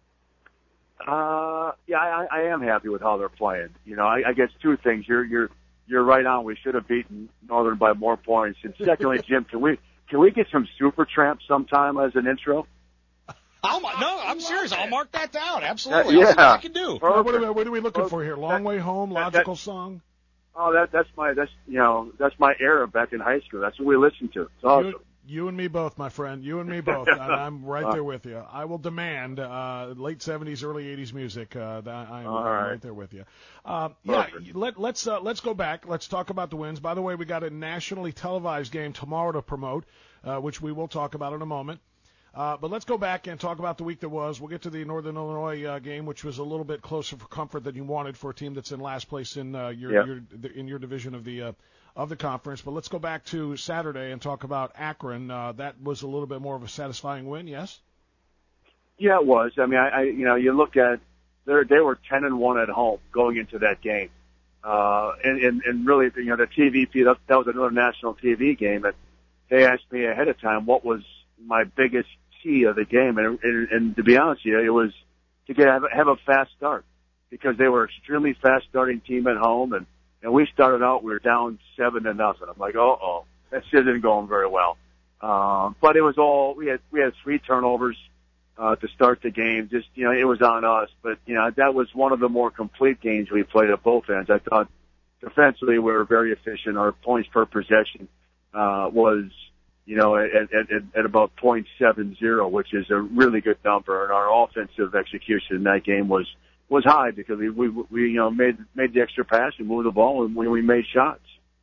Uh, yeah, I, I am happy with how they're playing. You know, I, I guess two things. You're you're you're right on. We should have beaten Northern by more points. And secondly, Jim, can we can we get some Super Tramp sometime as an intro? I'll, no, I'm serious. I'll mark that down. Absolutely. Uh, yeah. I'll see what I can do. What, what, are we, what are we looking for here? Long Way Home, logical that, song. Oh, that that's my that's you know that's my era back in high school. That's what we listened to. It's awesome. You, you and me both, my friend. You and me both. And I'm right there with you. I will demand uh, late seventies, early eighties music. Uh, that I'm All right. right there with you. Uh, yeah, let, let's uh, let's go back. Let's talk about the wins. By the way, we got a nationally televised game tomorrow to promote, uh, which we will talk about in a moment. Uh, but let's go back and talk about the week that was. We'll get to the Northern Illinois uh, game, which was a little bit closer for comfort than you wanted for a team that's in last place in uh, your, yeah. your in your division of the uh, of the conference. But let's go back to Saturday and talk about Akron. Uh, that was a little bit more of a satisfying win, yes? Yeah, it was. I mean, I, I you know, you look at they they were ten and one at home going into that game, uh, and, and and really, you know, the T V that, that was another national T V game, and they asked me ahead of time what was my biggest key of the game, and, and, and to be honest with you, it was to get have, have a fast start because they were extremely fast starting team at home, and, and we started out we were down seven to nothing. I'm like, oh, oh, that shit isn't going very well. Um, but it was all we had. We had three turnovers uh, to start the game. Just you know, it was on us. But you know, that was one of the more complete games we played at both ends. I thought defensively we were very efficient. Our points per possession uh, was. You know, at, at, at about point seven zero, which is a really good number. And our offensive execution in that game was, was high because we, we, we, you know, made, made the extra pass and moved the ball and we, we made shots.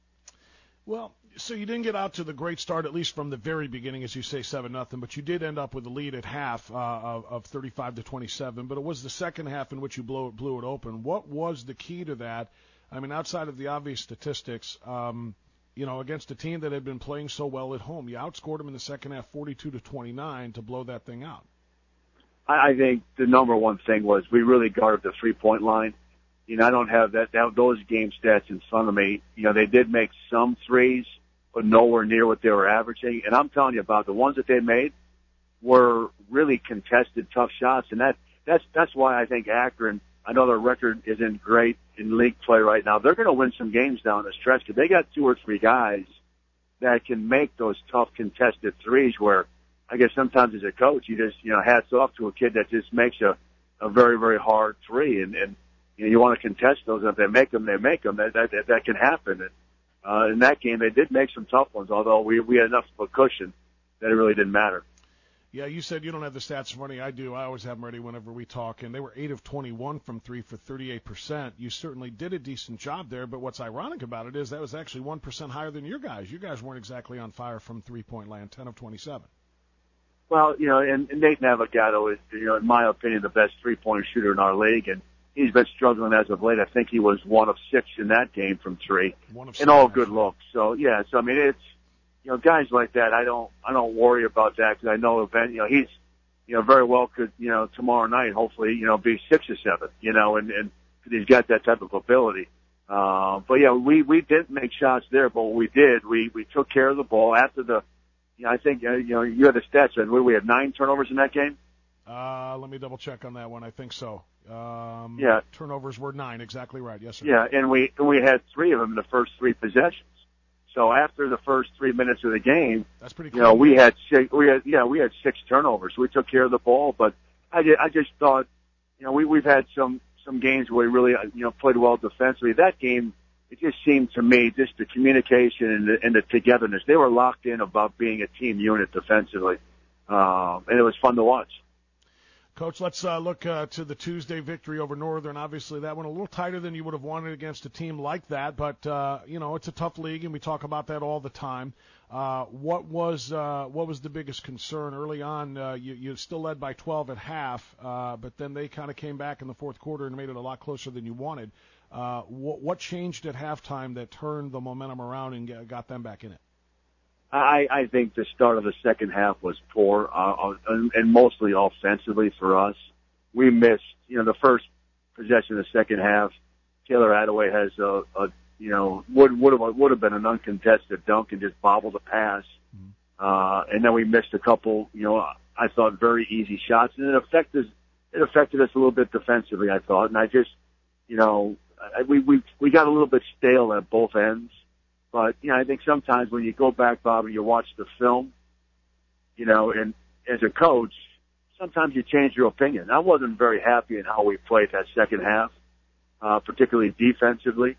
Well, so you didn't get out to the great start, at least from the very beginning, as you say, seven nothing, but you did end up with a lead at half, uh, of, of thirty-five to twenty-seven, but it was the second half in which you blew, blew it open. What was the key to that? I mean, outside of the obvious statistics, um, you know, against a team that had been playing so well at home. You outscored them in the second half forty-two to twenty-nine to blow that thing out. I think the number one thing was we really guarded the three-point line. You know, I don't have that, that those game stats in front of me. You know, they did make some threes, but nowhere near what they were averaging. And I'm telling you about the ones that they made were really contested, tough shots. And that that's that's why I think Akron, I know their record isn't great in league play right now. They're going to win some games down the stretch because they got two or three guys that can make those tough contested threes where I guess sometimes as a coach, you just, you know, hats off to a kid that just makes a, a very, very hard three. And, and you know, you want to contest those. And if they make them, they make them. That, that, that can happen. And, uh, in that game, they did make some tough ones, although we, we had enough of a cushion that it really didn't matter. Yeah, you said you don't have the stats in front of you. I do. I always have them ready whenever we talk. And they were eight of twenty-one from three for thirty-eight percent. You certainly did a decent job there. But what's ironic about it is that was actually one percent higher than your guys. You guys weren't exactly on fire from three-point land, ten of twenty-seven. Well, you know, and, and Nate Navigato is, you know, in my opinion, the best three-point shooter in our league. And he's been struggling as of late. I think he was one of six in that game from three. One of and all good looks. So, yeah, so, I mean, it's, you know, guys like that, I don't, I don't worry about that because I know event, you know, he's, you know, very well could, you know, tomorrow night, hopefully, you know, be six or seven, you know, and, and he's got that type of ability. Uh, but yeah, we, we didn't make shots there, but what we did, we, we took care of the ball after the, you know, I think, uh, you know, you had the stats, and we, we had nine turnovers in that game. Uh, let me double check on that one. I think so. Um, yeah. Turnovers were nine. Exactly right. Yes, sir. Yeah. And we, and we had three of them in the first three possessions. So after the first three minutes of the game, that's pretty cool. You know, we had six, we had, yeah, we had six turnovers. We took care of the ball, but I just, I just thought, you know, we, we've had some, some games where we really, you know, played well defensively. That game, it just seemed to me, just the communication and the, and the togetherness. They were locked in about being a team unit defensively. Um, and it was fun to watch. Coach, let's uh, look uh, to the Tuesday victory over Northern. Obviously, that one a little tighter than you would have wanted against a team like that, but uh, you know it's a tough league, and we talk about that all the time. Uh, what was uh, what was the biggest concern early on? Uh, you you still led by twelve at half, uh, but then they kind of came back in the fourth quarter and made it a lot closer than you wanted. Uh, what, what changed at halftime that turned the momentum around and got them back in it? I, I think the start of the second half was poor, uh, and mostly offensively for us. We missed, you know, the first possession of the second half. Taylor Attaway has a, a you know, would would have would have been an uncontested dunk and just bobbled the pass. Mm-hmm. Uh, and then we missed a couple, you know, I thought very easy shots, and it affected it affected us a little bit defensively, I thought. And I just, you know, I, we we we got a little bit stale at both ends. But, you know, I think sometimes when you go back, Bob, and you watch the film, you know, and as a coach, sometimes you change your opinion. I wasn't very happy in how we played that second half, uh, particularly defensively.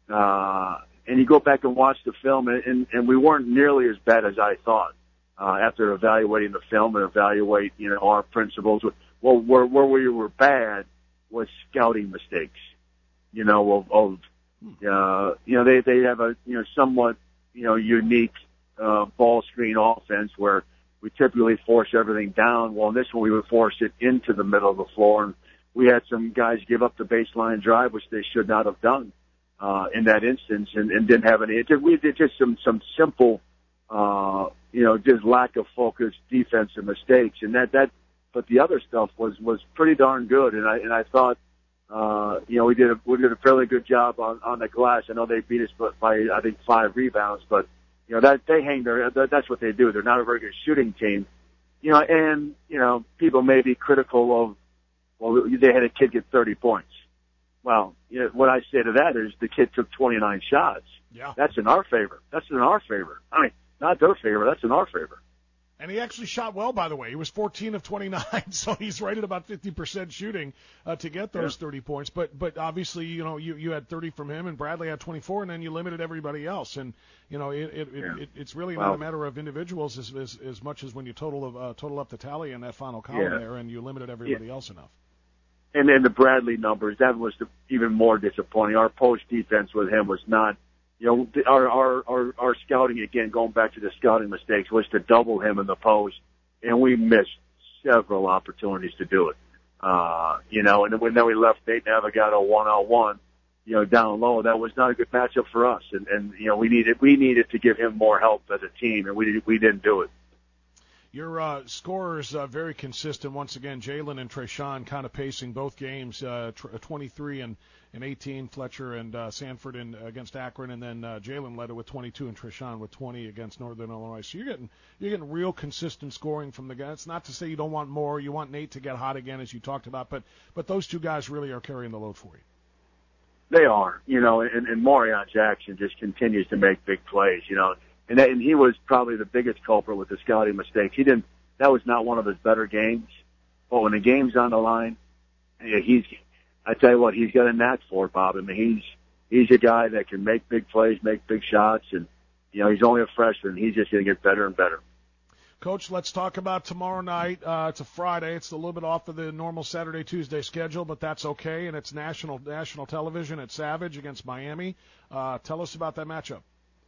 Uh, and you go back and watch the film, and, and, and we weren't nearly as bad as I thought uh, after evaluating the film and evaluate, you know, our principles. Well, where, where we were bad was scouting mistakes, you know, of, of Uh, you know, they, they have a, you know, somewhat, you know, unique, uh, ball screen offense where we typically force everything down. Well, in this one, we would force it into the middle of the floor. And we had some guys give up the baseline drive, which they should not have done, uh, in that instance and, and didn't have any, it just, we did just some, some simple, uh, you know, just lack of focus, defensive mistakes. And that, that, but the other stuff was, was pretty darn good. And I, and I thought, Uh, you know, we did a, we did a fairly good job on, on the glass. I know they beat us by, I think, five rebounds, but, you know, that, they hang their, that, that's what they do. They're not a very good shooting team. You know, and, you know, people may be critical of, well, they had a kid get thirty points. Well, you know, what I say to that is the kid took twenty-nine shots. Yeah. That's in our favor. That's in our favor. I mean, not their favor. That's in our favor. And he actually shot well, by the way. He was fourteen of twenty-nine, so he's right at about fifty percent shooting uh, to get those yeah. thirty points. But but obviously, you know, you, you had thirty from him, and Bradley had twenty-four, and then you limited everybody else. And, you know, it, it, yeah. it it's really well, not a matter of individuals as, as, as much as when you total of, uh, total up the tally in that final column yeah. there, and you limited everybody yeah. else enough. And then the Bradley numbers, that was the, even more disappointing. Our post defense with him was not. You know, our, our, our, our scouting, again, going back to the scouting mistakes, was to double him in the post, and we missed several opportunities to do it. Uh, you know, and then we left Nate Navigado one-on-one, you know, down low. That was not a good matchup for us, and, and you know, we needed, we needed to give him more help as a team, and we, we didn't do it. Your uh, scorers uh, very consistent once again. Jalen and Trayshawn kind of pacing both games, uh, twenty-three and, and eighteen. Fletcher and uh, Sanford in, against Akron, and then uh, Jalen led it with twenty-two and Trayshawn with twenty against Northern Illinois. So you're getting you're getting real consistent scoring from the guys. It's not to say you don't want more. You want Nate to get hot again, as you talked about, but but those two guys really are carrying the load for you. They are, you know, and, and Marion Jackson just continues to make big plays, you know. And, that, and he was probably the biggest culprit with the scouting mistakes. He didn't. That was not one of his better games. But when the game's on the line, he's. I tell you what, he's got a knack for it, Bob. I mean, he's he's a guy that can make big plays, make big shots, and you know he's only a freshman. He's just going to get better and better. Coach, let's talk about tomorrow night. Uh, it's a Friday. It's a little bit off of the normal Saturday, Tuesday schedule, but that's okay. And it's national national television at Savage against Miami. Uh, tell us about that matchup.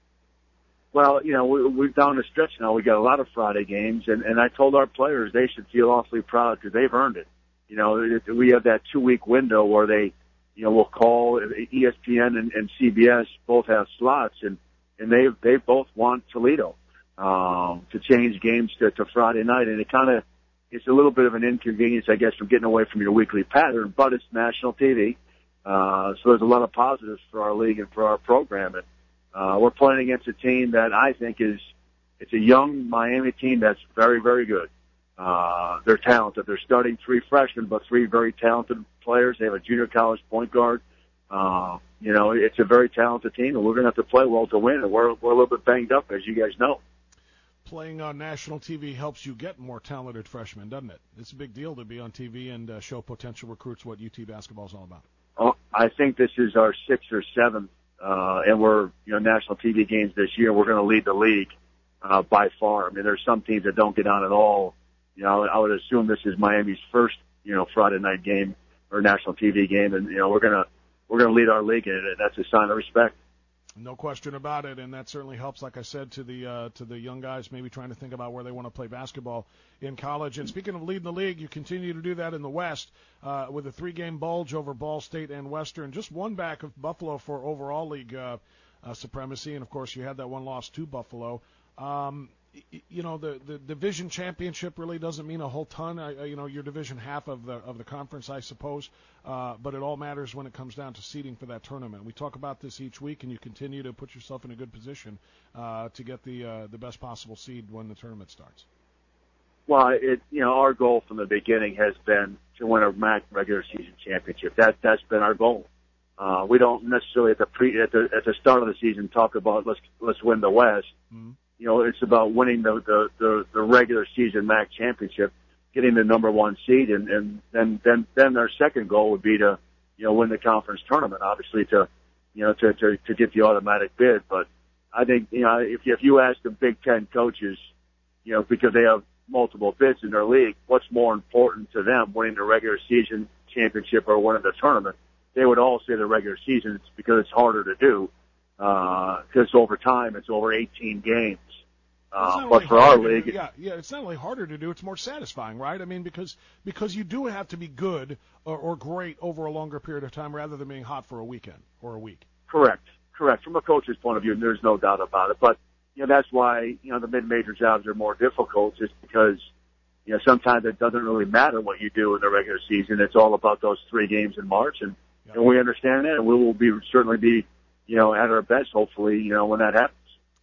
Well, you know, we, we're down the stretch now. We got a lot of Friday games, and, and I told our players they should feel awfully proud because they've earned it. You know, it, we have that two-week window where they, you know, will call E S P N and, and C B S both have slots, and, and they they both want Toledo um, to change games to, to Friday night, and it kind of it's a little bit of an inconvenience, I guess, from getting away from your weekly pattern, but it's national T V, uh, so there's a lot of positives for our league and for our program. And, Uh, we're playing against a team that I think is, it's a young Miami team that's very, very good. Uh, they're talented. They're starting three freshmen, but three very talented players. They have a junior college point guard. Uh, you know, it's a very talented team, and we're going to have to play well to win, and we're, we're a little bit banged up, as you guys know. Playing on national T V helps you get more talented freshmen, doesn't it? It's a big deal to be on T V and uh, show potential recruits what U T basketball is all about. Oh, I think this is our sixth or seventh. Uh, and we're, you know, national T V games this year. We're going to lead the league, uh, by far. I mean, there's some teams that don't get on at all. You know, I would assume this is Miami's first you know, Friday night game or national T V game, and you know we're gonna we're gonna lead our league in it, and that's a sign of respect. No question about it, and that certainly helps, like I said, to the uh, to the young guys maybe trying to think about where they want to play basketball in college. And speaking of leading the league, you continue to do that in the West uh, with a three-game bulge over Ball State and Western, just one back of Buffalo for overall league uh, uh, supremacy. And, of course, you had that one loss to Buffalo. Um, you know, the, the division championship really doesn't mean a whole ton. I, you know, your division half of the of the conference, I suppose, uh, but it all matters when it comes down to seeding for that tournament. We talk about this each week, and you continue to put yourself in a good position uh, to get the uh, the best possible seed when the tournament starts. Well, it you know our goal from the beginning has been to win a M A C regular season championship. That that's been our goal. Uh, we don't necessarily at the pre at the at the start of the season talk about let's let's win the West. Mm-hmm. You know, it's about winning the, the, the, the regular season M A C championship, getting the number one seed, and, and then, then, then their second goal would be to, you know, win the conference tournament, obviously to, you know, to, to, to get the automatic bid. But I think, you know, if, if you ask the Big Ten coaches, you know, because they have multiple bids in their league, what's more important to them, winning the regular season championship or winning the tournament, they would all say the regular season. It's because it's harder to do, uh, because over time it's over eighteen games. Uh, but for our league, do, yeah, yeah, it's not only harder to do; it's more satisfying, right? I mean, because because you do have to be good or, or great over a longer period of time, rather than being hot for a weekend or a week. Correct, correct. From a coach's point of view, there's no doubt about it. But you know, that's why you know the mid-major jobs are more difficult, just because you know sometimes it doesn't really matter what you do in the regular season. It's all about those three games in March, and, yep. and we understand that, and we will be certainly be you know at our best, hopefully, you know when that happens.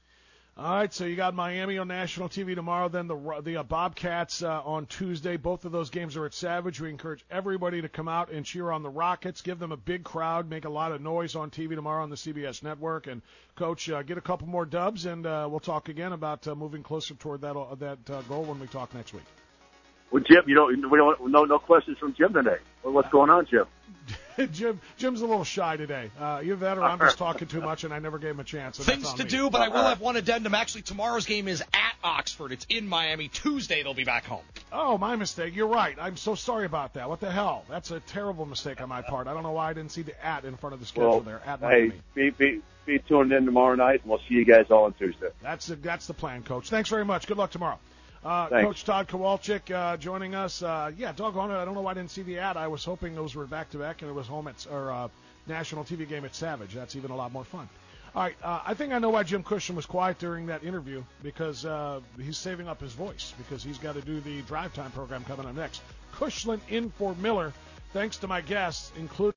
All right, so you got Miami on national T V tomorrow, then the the uh, Bobcats uh, on Tuesday. Both of those games are at Savage. We encourage everybody to come out and cheer on the Rockets. Give them a big crowd, make a lot of noise on T V tomorrow on the C B S network. And, Coach, uh, get a couple more dubs, and uh, we'll talk again about uh, moving closer toward that uh, that uh, goal when we talk next week. Well, Jim, you don't we don't no no questions from Jim today. Well, what's going on, Jim? Jim, Jim's a little shy today. Uh, either that or I'm just talking too much, and I never gave him a chance. Things to me. do, but I will have one addendum. Actually, tomorrow's game is at Oxford. It's in Miami. Tuesday, they'll be back home. Oh, my mistake. You're right. I'm so sorry about that. What the hell? That's a terrible mistake on my part. I don't know why I didn't see the at in front of the schedule well, there. At hey, Miami. Be, be, be tuned in tomorrow night, and we'll see you guys all on Tuesday. That's the, that's the plan, Coach. Thanks very much. Good luck tomorrow. Uh, Thanks. Coach Todd Kowalczyk uh, joining us. Uh, yeah, doggone it. I don't know why I didn't see the ad. I was hoping those were back-to-back, and it was home at or uh, national T V game at Savage. That's even a lot more fun. All right, uh, I think I know why Jim Cushman was quiet during that interview, because uh, he's saving up his voice, because he's got to do the drive time program coming up next. Cushman in for Miller. Thanks to my guests, including